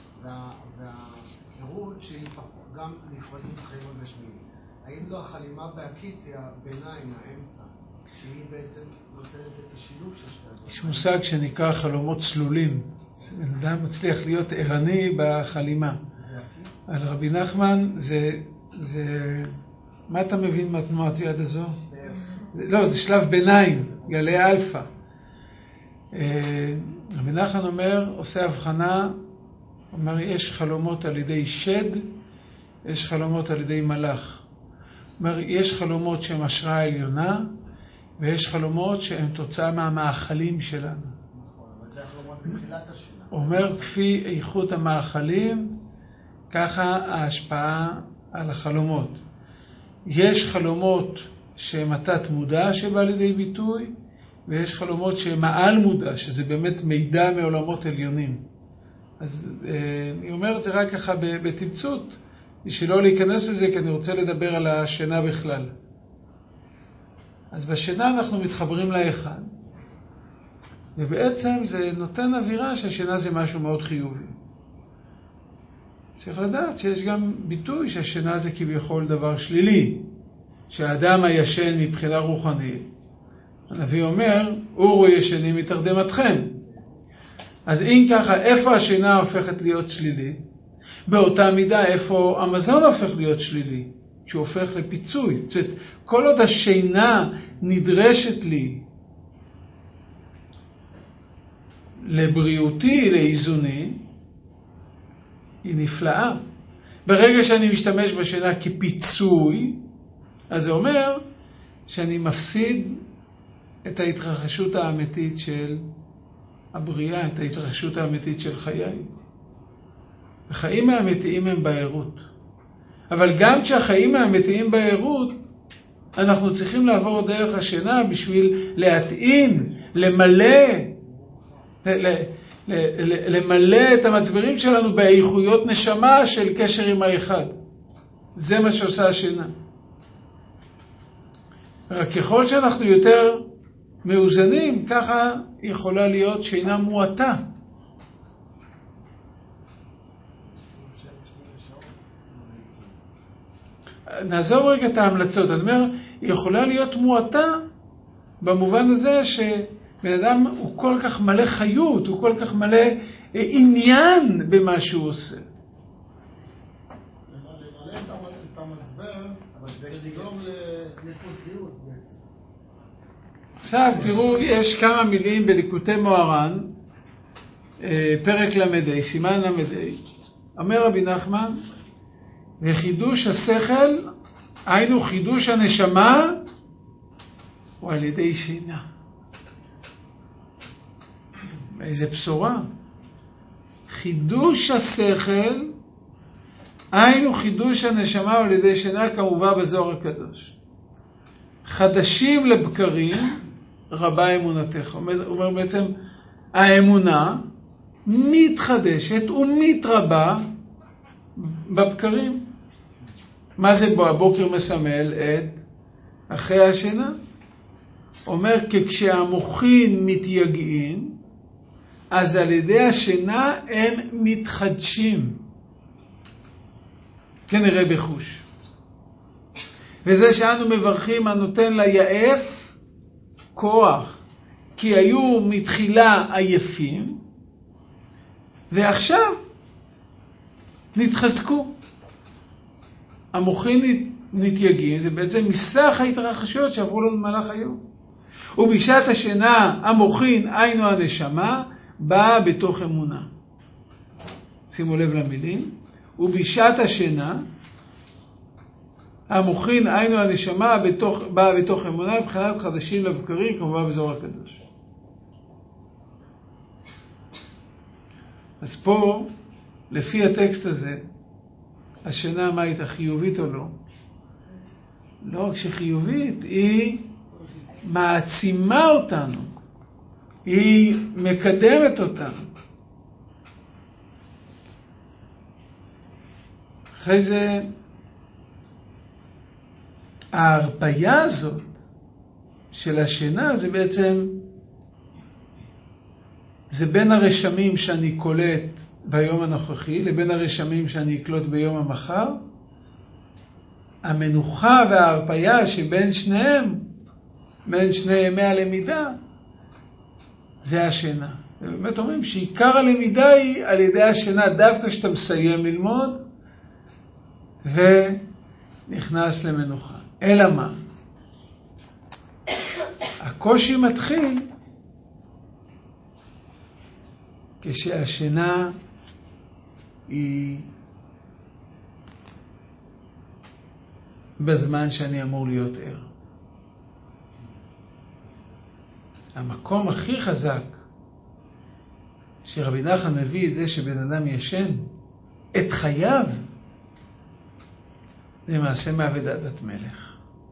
והפירוד שהיא גם נפרדים חיים הגשמיים. האם לא החלימה בהקיץ היא הביניים, האמצע, שהיא בעצם נותנת את השילוב של שתי הדברים? יש מושג שנקרא חלומות צלולים. בן אדם מצליח להיות ערני בחלימה. על רבי נחמן זה... מה אתה מבין מהתנועת יד הזו? לא, זה שלב ביניים, גלי אלפא. רבי נחמן אומר, עושה הבחנה, אומר, יש חלומות על ידי שד, יש חלומות על ידי מלאך. אומר, יש חלומות שהם השראה עליונה, ויש חלומות שהם תוצאה מהמאכלים שלנו. נכון, אבל זה החלומות בתחילת השינה. אומר, כפי איכות המאכלים, ככה ההשפעה על החלומות. יש חלומות שהם התת מודע שבא לידי ביטוי, ויש חלומות שהם העל מודע, שזה באמת מידע מעולמות עליונים. אז אני אומר את זה רק ככה בתמצות, בשביל לא להיכנס לזה, כי אני רוצה לדבר על השינה בכלל. אז בשינה אנחנו מתחברים לאחד, ובעצם זה נותן אווירה שהשינה זה משהו מאוד חיובי. צריך לדעת שיש גם ביטוי שהשינה זה כביכול דבר שלילי, שהאדם הישן מבחינה רוחנית. הנביא אומר, אורו ישנים מתרדמתכם. אז אם ככה, איפה השינה הופכת להיות שלילי? באותה מידה, איפה המזון הופך להיות שלילי? שהוא הופך לפיצוי. זאת אומרת, כל עוד השינה נדרשת לי לבריאותי, לאיזוני, היא נפלאה. ברגע שאני משתמש בשינה כפיצוי, אז זה אומר שאני מפסיד את ההתרחשות האמיתית של הבריאה, את ההתרחשות האמיתית של חיי. החיים האמיתיים הם בעירות. אבל גם כשהחיים האמיתיים בעירות, אנחנו צריכים לעבור דרך השינה בשביל להתאים, למלא את המצברים שלנו באיכויות נשמה של קשר עם האחד. זה מה שעושה השינה. רק ככל שאנחנו יותר מאוזנים, ככה יכולה להיות שינה מועטה. נעזוב רגע את ההמלצות. אני אומר, היא יכולה להיות מועטה במובן הזה שבן אדם הוא כל כך מלא חיות, הוא כל כך מלא עניין במה שהוא עושה. למלא את המצבר, אבל זה לגרום לפוסיות. עכשיו תראו, יש כמה מילים בליקוטי מוהר"ן, פרק למדי, סימן למדי. אומר רבי נחמן, וחידוש השכל, היינו חידוש הנשמה, הוא על ידי שינה. איזה בשורה. חידוש השכל, היינו חידוש הנשמה על ידי שינה, כמובן בזוהר הקדוש. חדשים לבקרים, רבה אמונתך. אומר בעצם, האמונה מתחדשת ומתרבה בבקרים. מה זה בו? הבוקר מסמל את אחרי השינה. אומר, כשהמוחין מתייגעים, אז על ידי השינה הם מתחדשים. כנראה בחוש. וזה שאנו מברכים הנותן ליעף כוח, כי היו מתחילה עייפים, ועכשיו נתחזקו. המוחים נתייגים, זה בעצם מסך ההתרחשויות שעברו לנו במהלך היום. ובשעת השינה המוחין, היינו הנשמה, באה בתוך אמונה. שימו לב למילים. ובשעת השינה המוחין, היינו הנשמה, באה בתוך אמונה, מבחינת חדשים לבקרים, כמובן בזוהר הקדוש. אז פה, לפי הטקסט הזה, השינה מה הייתה, חיובית או לא? לא רק שחיובית, היא מעצימה אותנו, היא מקדמת אותנו. אחרי זה, ההרפיה הזאת של השינה זה בעצם, זה בין הרשמים שאני קולט ביום הנוכחי לבין הרשמים שאני אקלוט ביום המחר. המנוחה וההרפיה שבין שניהם, בין שני ימי הלמידה, זה השינה. ובאמת אומרים שעיקר הלמידה היא על ידי השינה, דווקא כשאתה מסיים ללמוד ונכנס למנוחה. אלא מה? הקושי מתחיל כשהשינה היא בזמן שאני אמור להיות ער. המקום הכי חזק שרבי נחמן מביא את זה שבן אדם ישן את חייו, זה מעשה מעבדת דת מלך.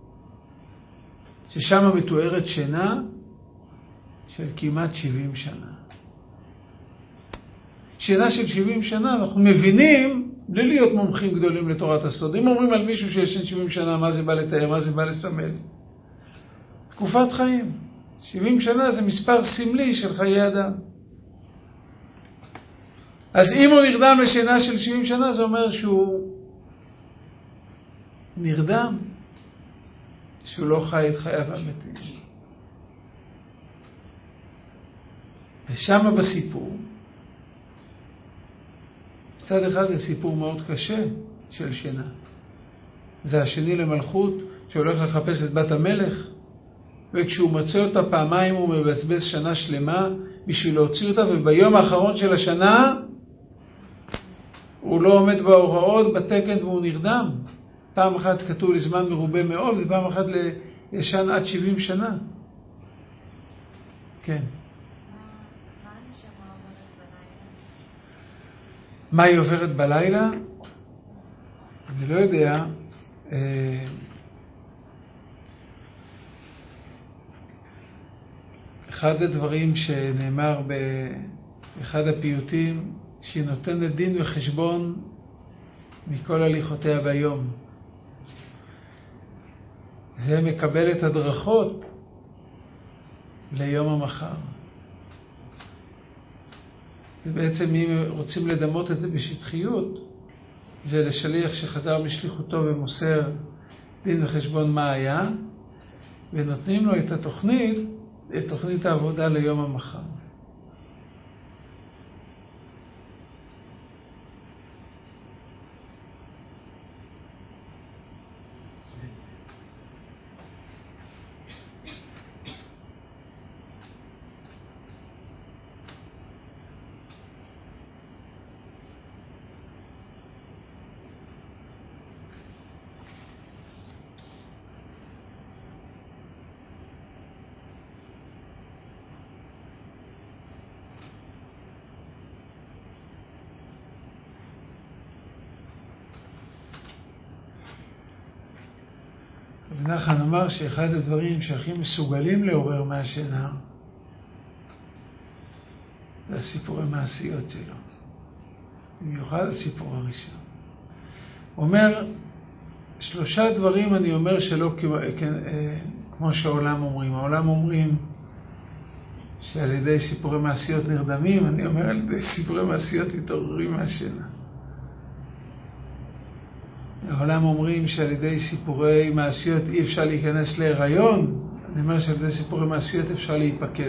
ששם מתוארת שינה של כמעט 70 שנה. שינה של 70 שנה, אנחנו מבינים, בלי להיות מומחים גדולים לתורת הסוד. אם אומרים על מישהו שישן 70 שנה, מה זה בא לתאר, מה זה בא לסמל? תקופת חיים. 70 שנה זה מספר סמלי של חיי אדם. אז אם הוא נרדם לשינה של 70 שנה, זה אומר שהוא נרדם, שהוא לא חי את חייו האמיתיים. ושם בסיפור, מצד אחד זה סיפור מאוד קשה של שינה. זה השני למלכות שהולך לחפש את בת המלך, וכשהוא מצא אותה פעמיים הוא מבזבז שנה שלמה בשביל להוציא אותה, וביום האחרון של השנה הוא לא עומד בהוראות, בתקן, והוא נרדם. פעם אחת כתוב לזמן מרובה מאוד, ופעם אחת לישן עד 70 שנה. כן. מה היא עוברת בלילה? אני לא יודע. אחד הדברים שנאמר באחד הפיוטים, שהיא נותנת דין וחשבון מכל הליכותיה ביום. זה מקבלת הדרכות ליום המחר. ובעצם אם רוצים לדמות את זה בשטחיות, זה לשליח שחזר משליחותו ומוסר דין וחשבון מה היה, ונותנים לו את תוכנית העבודה ליום המחר. רבי נחמן אמר שאחד הדברים שהכי מסוגלים לעורר מהשינה זה הסיפורי מעשיות שלו. במיוחד הסיפור הראשון. הוא אומר, 3 דברים אני אומר שלא כמו שהעולם אומרים. העולם אומרים שעל ידי סיפורי מעשיות נרדמים, אני אומר על ידי סיפורי מעשיות מתעוררים מהשינה. העולם אומרים שעל ידי סיפורי מעשיות אי אפשר להיכנס להיריון, אני אומר שעל ידי סיפורי מעשיות אפשר להיפקד.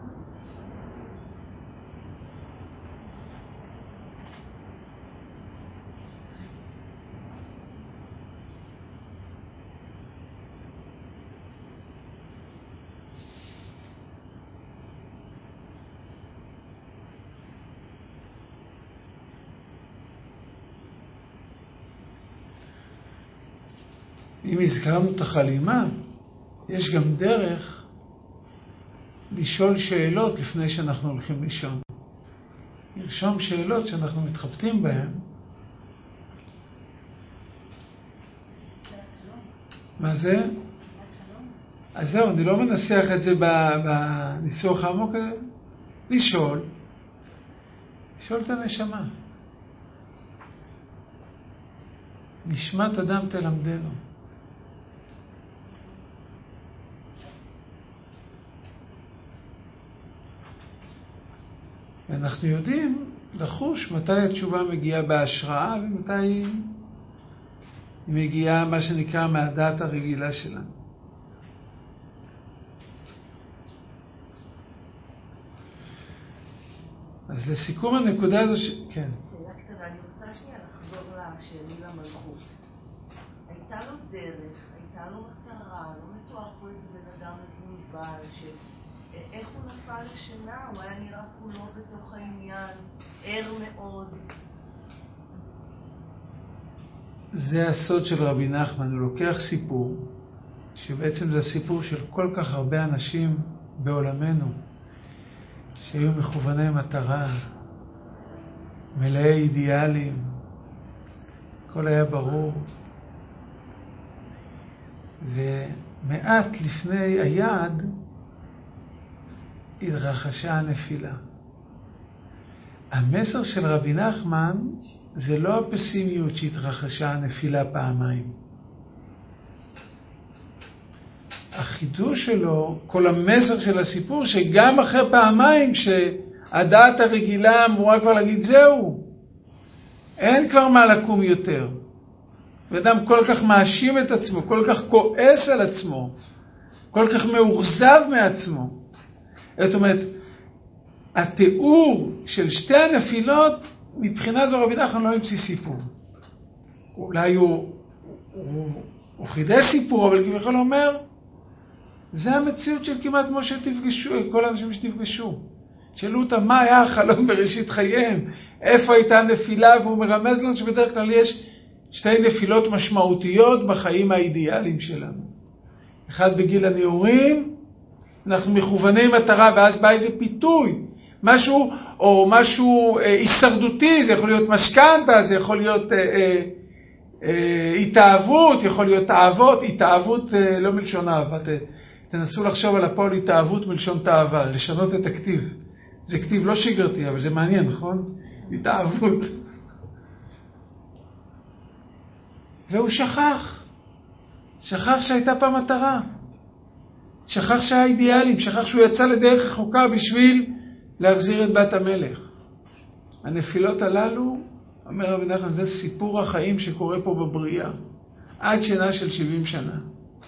אם הזכרנו את החלימה, יש גם דרך לשאול שאלות לפני שאנחנו הולכים לישון. לרשום שאלות שאנחנו מתחבטים בהן. מה זה? אז זהו, אני לא מנסח את זה בניסוח העמוק הזה. לשאול את הנשמה. נשמת אדם תלמדנו. ואנחנו יודעים לחוש מתי התשובה מגיעה בהשראה ומתי היא מגיעה מה שנקרא מהדעת הרגילה שלנו. אז לסיכום הנקודה הזו כן. שאלה קטנה, אני רוצה שנייה לחזור לשני למלכות. הייתה לו דרך, הייתה לו מטרה, לא מתואר פה איזה בן אדם מבולבל איך הוא נפל לשינה? הוא היה נראה כולו בתוך העניין, ער מאוד. זה הסוד של רבי נחמן. הוא לוקח סיפור, שבעצם זה סיפור של כל כך הרבה אנשים בעולמנו, שהיו מכווני מטרה, מלאי אידיאלים, הכל היה ברור. ומעט לפני היעד, התרחשה הנפילה. המסר של רבי נחמן זה לא הפסימיות שהתרחשה הנפילה פעמיים. החידוש שלו, כל המסר של הסיפור, שגם אחרי פעמיים שהדעת הרגילה אמורה כבר להגיד זהו, אין כבר מה לקום יותר. ואדם כל כך מאשים את עצמו, כל כך כועס על עצמו, כל כך מאוכזב מעצמו. זאת אומרת, התיאור של שתי הנפילות, מבחינה זו רבי נחמן לא המציא סיפור. אולי הוא חידש סיפור, אבל כביכול אומר, זה המציאות של כמעט כמו שתפגשו, כל האנשים שתפגשו. שאלו אותם מה היה החלום בראשית חייהם, איפה הייתה הנפילה, והוא מרמז לנו שבדרך כלל יש שתי נפילות משמעותיות בחיים האידיאליים שלנו. אחד בגיל הנעורים, אנחנו מכווני מטרה, ואז בא איזה פיתוי, משהו הישרדותי, זה יכול להיות משכנתה, זה יכול להיות התאהבות, יכול להיות אהבות, התאהבות לא מלשון אהבה, תנסו לחשוב על הפועל התאהבות מלשון תאווה, לשנות את הכתיב. זה כתיב לא שגרתי, אבל זה מעניין, נכון? התאהבות. והוא שכח שהייתה פעם מטרה. שכח שהיה אידיאלים, שכח שהוא יצא לדרך רחוקה בשביל להחזיר את בת המלך. הנפילות הללו אומר רבי נחמן, זה סיפור החיים שקורה פה בבריאה, עד שינה של 70 שנה.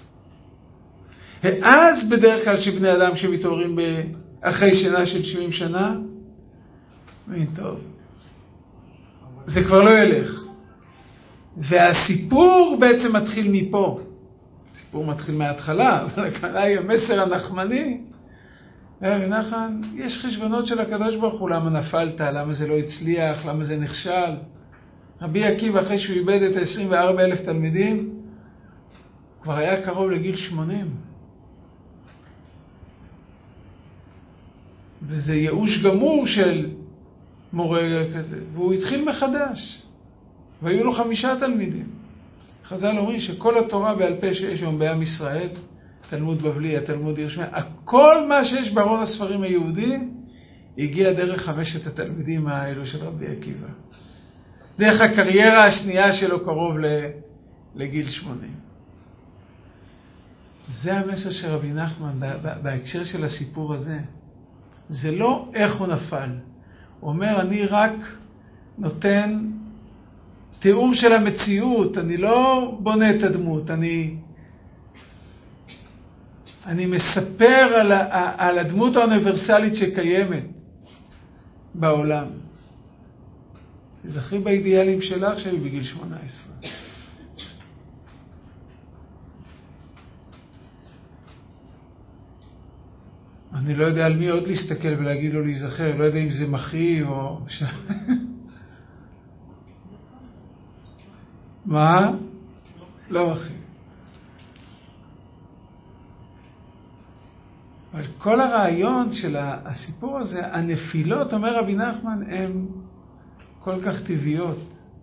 ואז בדרך כלל שבני אדם שמתעוררים אחרי שינה של 70 שנה, טוב, זה כבר לא ילך. והסיפור בעצם מתחיל מפה. הסיפור מתחיל מההתחלה, אבל הכוונה היא המסר הנחמני. רבי נחמן, יש חשבונות של הקדוש ברוך הוא, למה נפלת, למה זה לא הצליח, למה זה נכשל. רבי עקיבא, אחרי שהוא איבד את 24,000 תלמידים, כבר היה קרוב לגיל 80. וזה ייאוש גמור של מורה כזה. והוא התחיל מחדש. והיו לו 5 תלמידים. חז"ל אומרים שכל התורה בעל פה שיש היום בעם ישראל, תלמוד בבלי, התלמוד ירושלים, כל מה שיש בארון הספרים היהודים, הגיע דרך 5 התלמידים האלו של רבי עקיבא. דרך הקריירה השנייה שלו קרוב לגיל 80. זה המסר של רבי נחמן בהקשר של הסיפור הזה. זה לא איך הוא נפל. הוא אומר, אני רק נותן תיאור של המציאות, אני לא בונה את הדמות, אני מספר על הדמות האוניברסלית שקיימת בעולם. תזכרי באידיאלים שלך שהיא בגיל 18. אני לא יודע על מי עוד להסתכל ולהגיד לו להיזכר, לא יודע אם זה מחי או... מה? לא מחי. אבל כל הרעיון של הסיפור הזה, הנפילות, אומר רבי נחמן, הן כל כך טבעיות.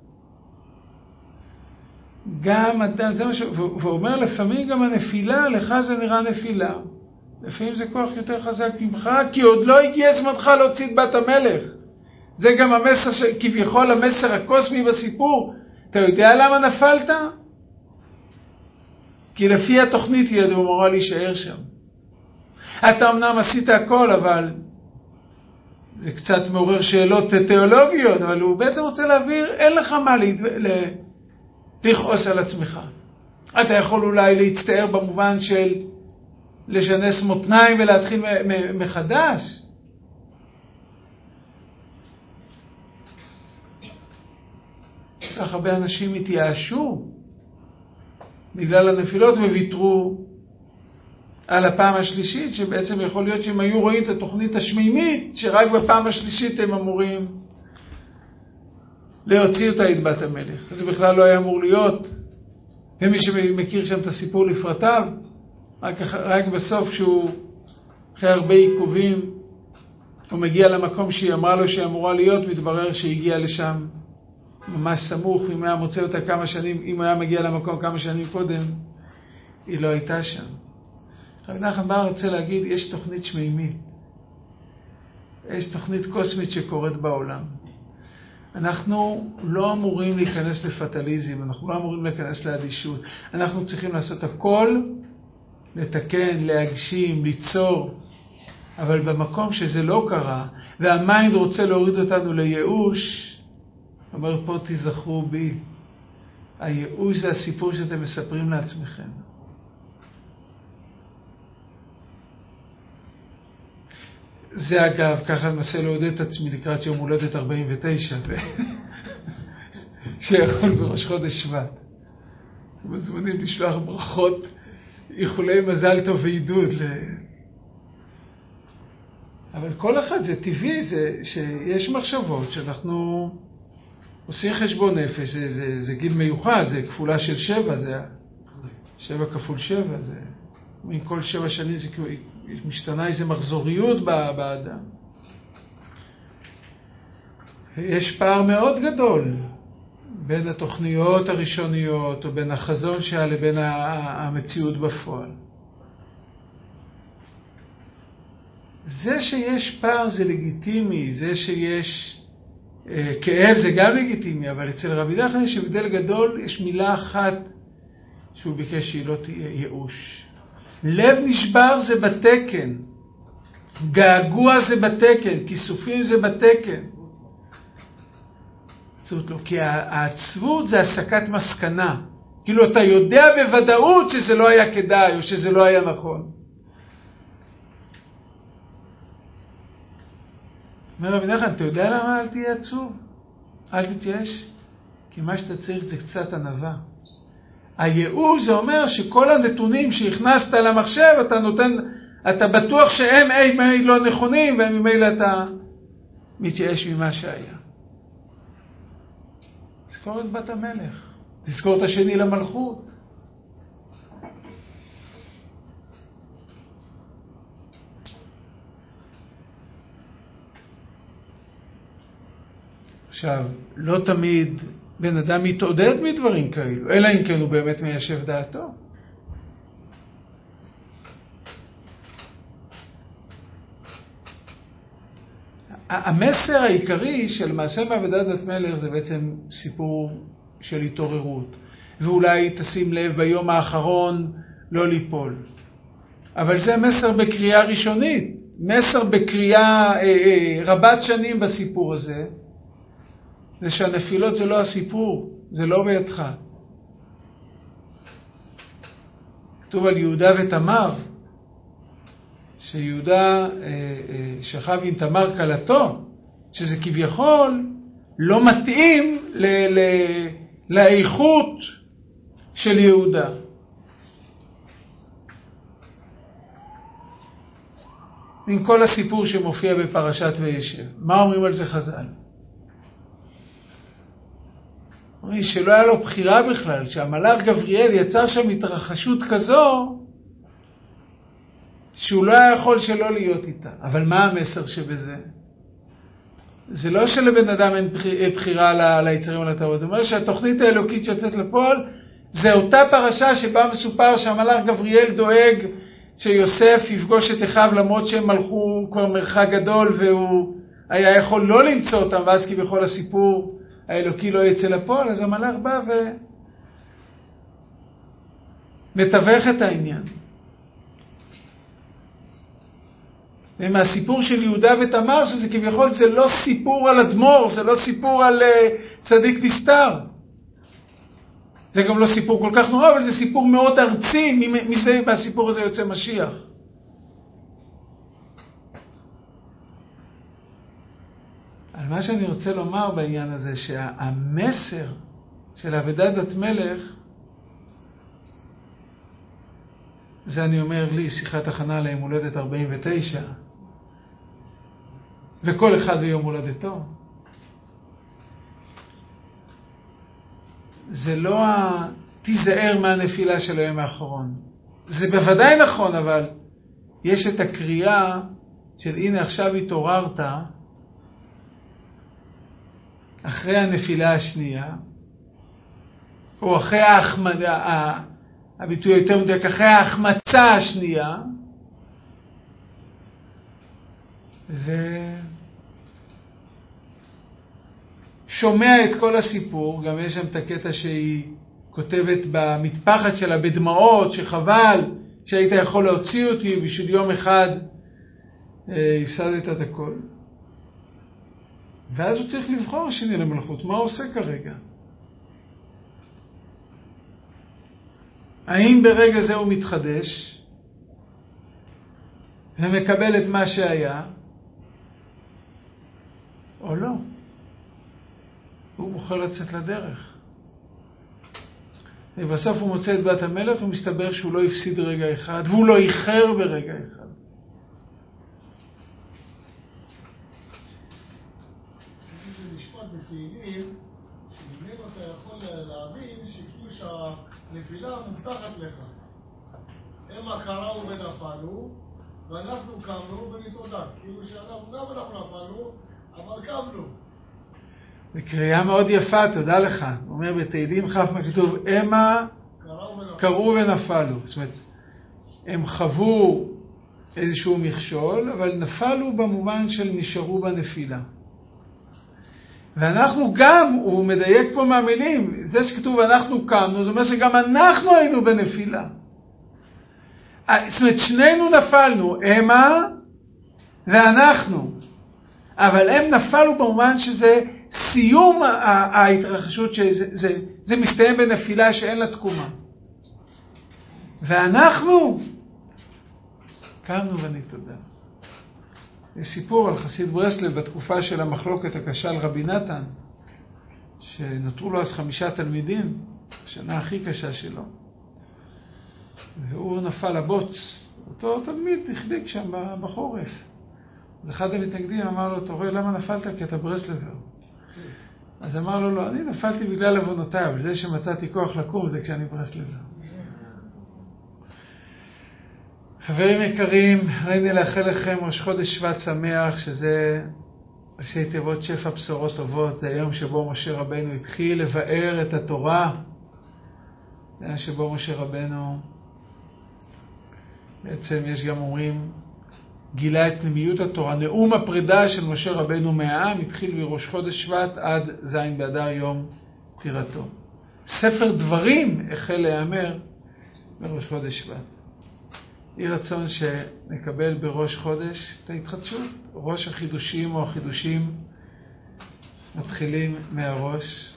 גם אדם, זה מה והוא אומר, לפעמים גם הנפילה, לך זה נראה נפילה. לפעמים זה כוח יותר חזק ממך, כי עוד לא הגיע זמנך להוציא את בת המלך. זה גם המסר, כביכול המסר הקוסמי בסיפור. אתה יודע למה נפלת? כי לפי התוכנית היא אמורה להישאר שם. אתה אמנם עשית הכל, אבל זה קצת מעורר שאלות תיאולוגיות, אבל הוא בעצם רוצה להעביר, אין לך מה לכעוס על עצמך. אתה יכול אולי להצטער במובן של לשנס מותניים ולהתחיל מחדש. כך הרבה אנשים התייאשו בגלל הנפילות וויתרו על הפעם השלישית, שבעצם יכול להיות שהם היו רואים את התוכנית השמימית, שרק בפעם השלישית הם אמורים להוציא אותה את בת המלך. זה בכלל לא היה אמור להיות. ומי שמכיר שם את הסיפור לפרטיו, רק בסוף שהוא אחרי הרבה עיכובים, הוא מגיע למקום שהיא אמרה לו שהיא אמורה להיות, מתברר שהיא הגיעה לשם ממש סמוך. אם היה מוצא אותה כמה שנים, אם היה מגיע למקום כמה שנים קודם, היא לא הייתה שם. רבי נחמן בר רוצה להגיד, יש תוכנית שמימית. יש תוכנית קוסמית שקורית בעולם. אנחנו לא אמורים להיכנס לפטליזם, אנחנו לא אמורים להיכנס לאדישות. אנחנו צריכים לעשות הכל, לתקן, להגשים, ליצור. אבל במקום שזה לא קרה, והמיינד רוצה להוריד אותנו לייאוש, אומר פה תזכרו בי. הייאוש זה הסיפור שאתם מספרים לעצמכם. זה אגב, ככה ננסה להודד את עצמי לקראת יום הולדת 49, שיכול בראש חודש שבט. מזמנים לשלוח ברכות, איחולי מזל טוב ועידוד. אבל כל אחד זה טבעי, זה שיש מחשבות שאנחנו עושים חשבון נפש, זה גיל מיוחד, זה כפולה של 7, זה 7 כפול 7, זה מכל 7 שנים זה משתנה איזו מחזוריות באדם. יש פער מאוד גדול בין התוכניות הראשוניות או בין החזון שהיה לבין המציאות בפועל. זה שיש פער זה לגיטימי, זה שיש כאב זה גם לגיטימי, אבל אצל רבי נחמן יש הבדל גדול, יש מילה אחת שהוא ביקש שהיא לא תהיה ייאוש. לב נשבר זה בתקן, געגוע זה בתקן, כיסופים זה בתקן. עצבות לא, כי העצבות זה הסקת מסקנה. כאילו אתה יודע בוודאות שזה לא היה כדאי או שזה לא היה נכון. אומר רבי נחמן, אתה יודע למה אל תהיה עצוב? אל תתייאש. כי מה שאתה צריך זה קצת ענווה. הייאוש זה אומר שכל הנתונים שהכנסת למחשב אתה בטוח שהם לא נכונים, וממילא אתה מתייאש ממה שהיה. תזכור את בת המלך. תזכור את השני למלכות. עכשיו, לא תמיד בן אדם מתעודד מדברים כאלו, אלא אם כן הוא באמת מיישב דעתו. המסר העיקרי של מעשה מעבדת בת מלך זה בעצם סיפור של התעוררות. ואולי תשים לב ביום האחרון לא ליפול. אבל זה מסר בקריאה ראשונית. מסר בקריאה רבת שנים בסיפור הזה. זה שהנפילות זה לא הסיפור. זה לא בידך. כתוב על יהודה ותמר. שיהודה שכב עם תמר כלתו. שזה כביכול לא מתאים לאיכות של יהודה. עם כל הסיפור שמופיע בפרשת וישב. מה אומרים על זה חז"ל? אומרים שלא היה לו בחירה בכלל, שהמלאך גבריאל יצר שם התרחשות כזו, שהוא לא היה יכול שלא להיות איתה. אבל מה המסר שבזה? זה לא שלבן אדם אין בחירה ליצרים על הטעות. זה אומר שהתוכנית האלוקית שיוצאת לפועל, זה אותה פרשה שבה מסופר שהמלאך גבריאל דואג שיוסף יפגוש את אחיו למרות שהם הלכו כבר מרחק גדול והוא היה יכול לא למצוא אותם, ואז כביכול הסיפור האלוקי לא יצא לפועל, אז המלאך בא ומתווך את העניין. ומהסיפור של יהודה ותמר, שזה כביכול זה לא סיפור על אדמו"ר, זה לא סיפור על צדיק נסתר. זה גם לא סיפור כל כך נורא, אבל זה סיפור מאוד ארצי, מזה מהסיפור הזה יוצא משיח. על מה שאני רוצה לומר בעניין הזה, שהמסר של עבודת בת מלך, זה אני אומר לי, שיחת הכנה ליום הולדת 49, וכל אחד ויום הולדתו. זה לא תיזהר מהנפילה של היום האחרון. זה בוודאי נכון, אבל יש את הקריאה של הנה עכשיו התעוררת, אחרי הנפילה השנייה, או אחרי הביטוי יותר מדויק, אחרי ההחמצה השנייה, ושומע את כל הסיפור. גם יש שם את הקטע שהיא כותבת במטפחת שלה בדמעות, שחבל שהיית יכול להוציא אותי בשביל יום אחד הפסדת את הכל. ואז הוא צריך לבחור שני למלכות, מה הוא עושה כרגע? האם ברגע זה הוא מתחדש ומקבל את מה שהיה, או לא? הוא בוחר לצאת לדרך. ובסוף הוא מוצא את בת המלך ומסתבר שהוא לא הפסיד רגע אחד, והוא לא איחר ברגע אחד. זה משפט בתהילים, שממנו אתה יכול להבין שכאילו שהנפילה מובטחת לך. הם קראו ונפלו, ואנחנו קמנו ונתעודד. כאילו שאנחנו גם אנחנו נפלנו, אבל קמנו. זה קריאה מאוד יפה, תודה לך. הוא אומר בתהילים כף כתוב, המה קראו ונפלו. זאת אומרת, הם חוו איזשהו מכשול, אבל נפלו במובן של נשארו בנפילה. ואנחנו גם, הוא מדייק פה מהמילים, זה שכתוב אנחנו קמנו, זאת אומרת שגם אנחנו היינו בנפילה. זאת אומרת, שנינו נפלנו, המה ואנחנו. אבל הם נפלו במובן שזה סיום ההתרחשות, שזה מסתיים בנפילה שאין לה תקומה. ואנחנו קמנו ונתעודה. יש סיפור על חסיד ברסלב בתקופה של המחלוקת הקשה על רבי נתן, שנותרו לו אז 5 תלמידים, השנה הכי קשה שלו. והוא נפל לבוץ. אותו תלמיד החליק שם בחורף. אז אחד המתנגדים אמר לו, אתה רואה למה נפלת? כי אתה ברסלבר. אז אמר לו, לא, אני נפלתי בגלל עוונותיי, וזה שמצאתי כוח לקום זה כשאני ברסלבר. חברים יקרים, ראיני לאחל לכם ראש חודש שבט שמח, שזה ראשי תיבות שפע בשורות טובות. זה היום שבו משה רבנו התחיל לבאר את התורה. זה היום שבו משה רבנו, בעצם יש גם אומרים, גילה את פנימיות התורה. נאום הפרידה של משה רבנו מהעם התחיל מראש חודש שבט עד ז' באדר יום פטירתו. ספר דברים החל להיאמר בראש חודש שבט. יהי רצון שנקבל בראש חודש את ההתחדשות. ראש החידושים או החידושים מתחילים מהראש.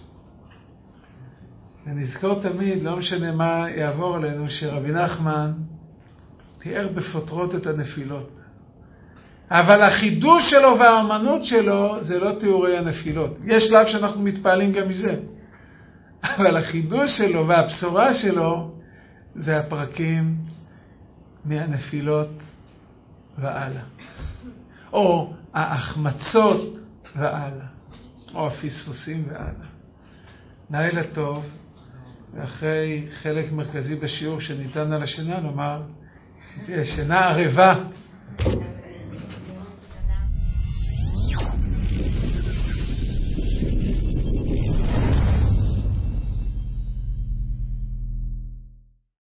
ונזכור תמיד, לא משנה מה יעבור עלינו, שרבי נחמן תיאר בפוטרות את הנפילות. אבל החידוש שלו והאמנות שלו זה לא תיאורי הנפילות. יש שלב שאנחנו מתפעלים גם מזה. אבל החידוש שלו והבשורה שלו זה הפרקים מהנפילות והלאה. או ההחמצות והלאה. או הפספוסים והלאה. לילה טוב, ואחרי חלק מרכזי בשיעור שניתן על השינה, נאמר, תהיה שינה ערבה.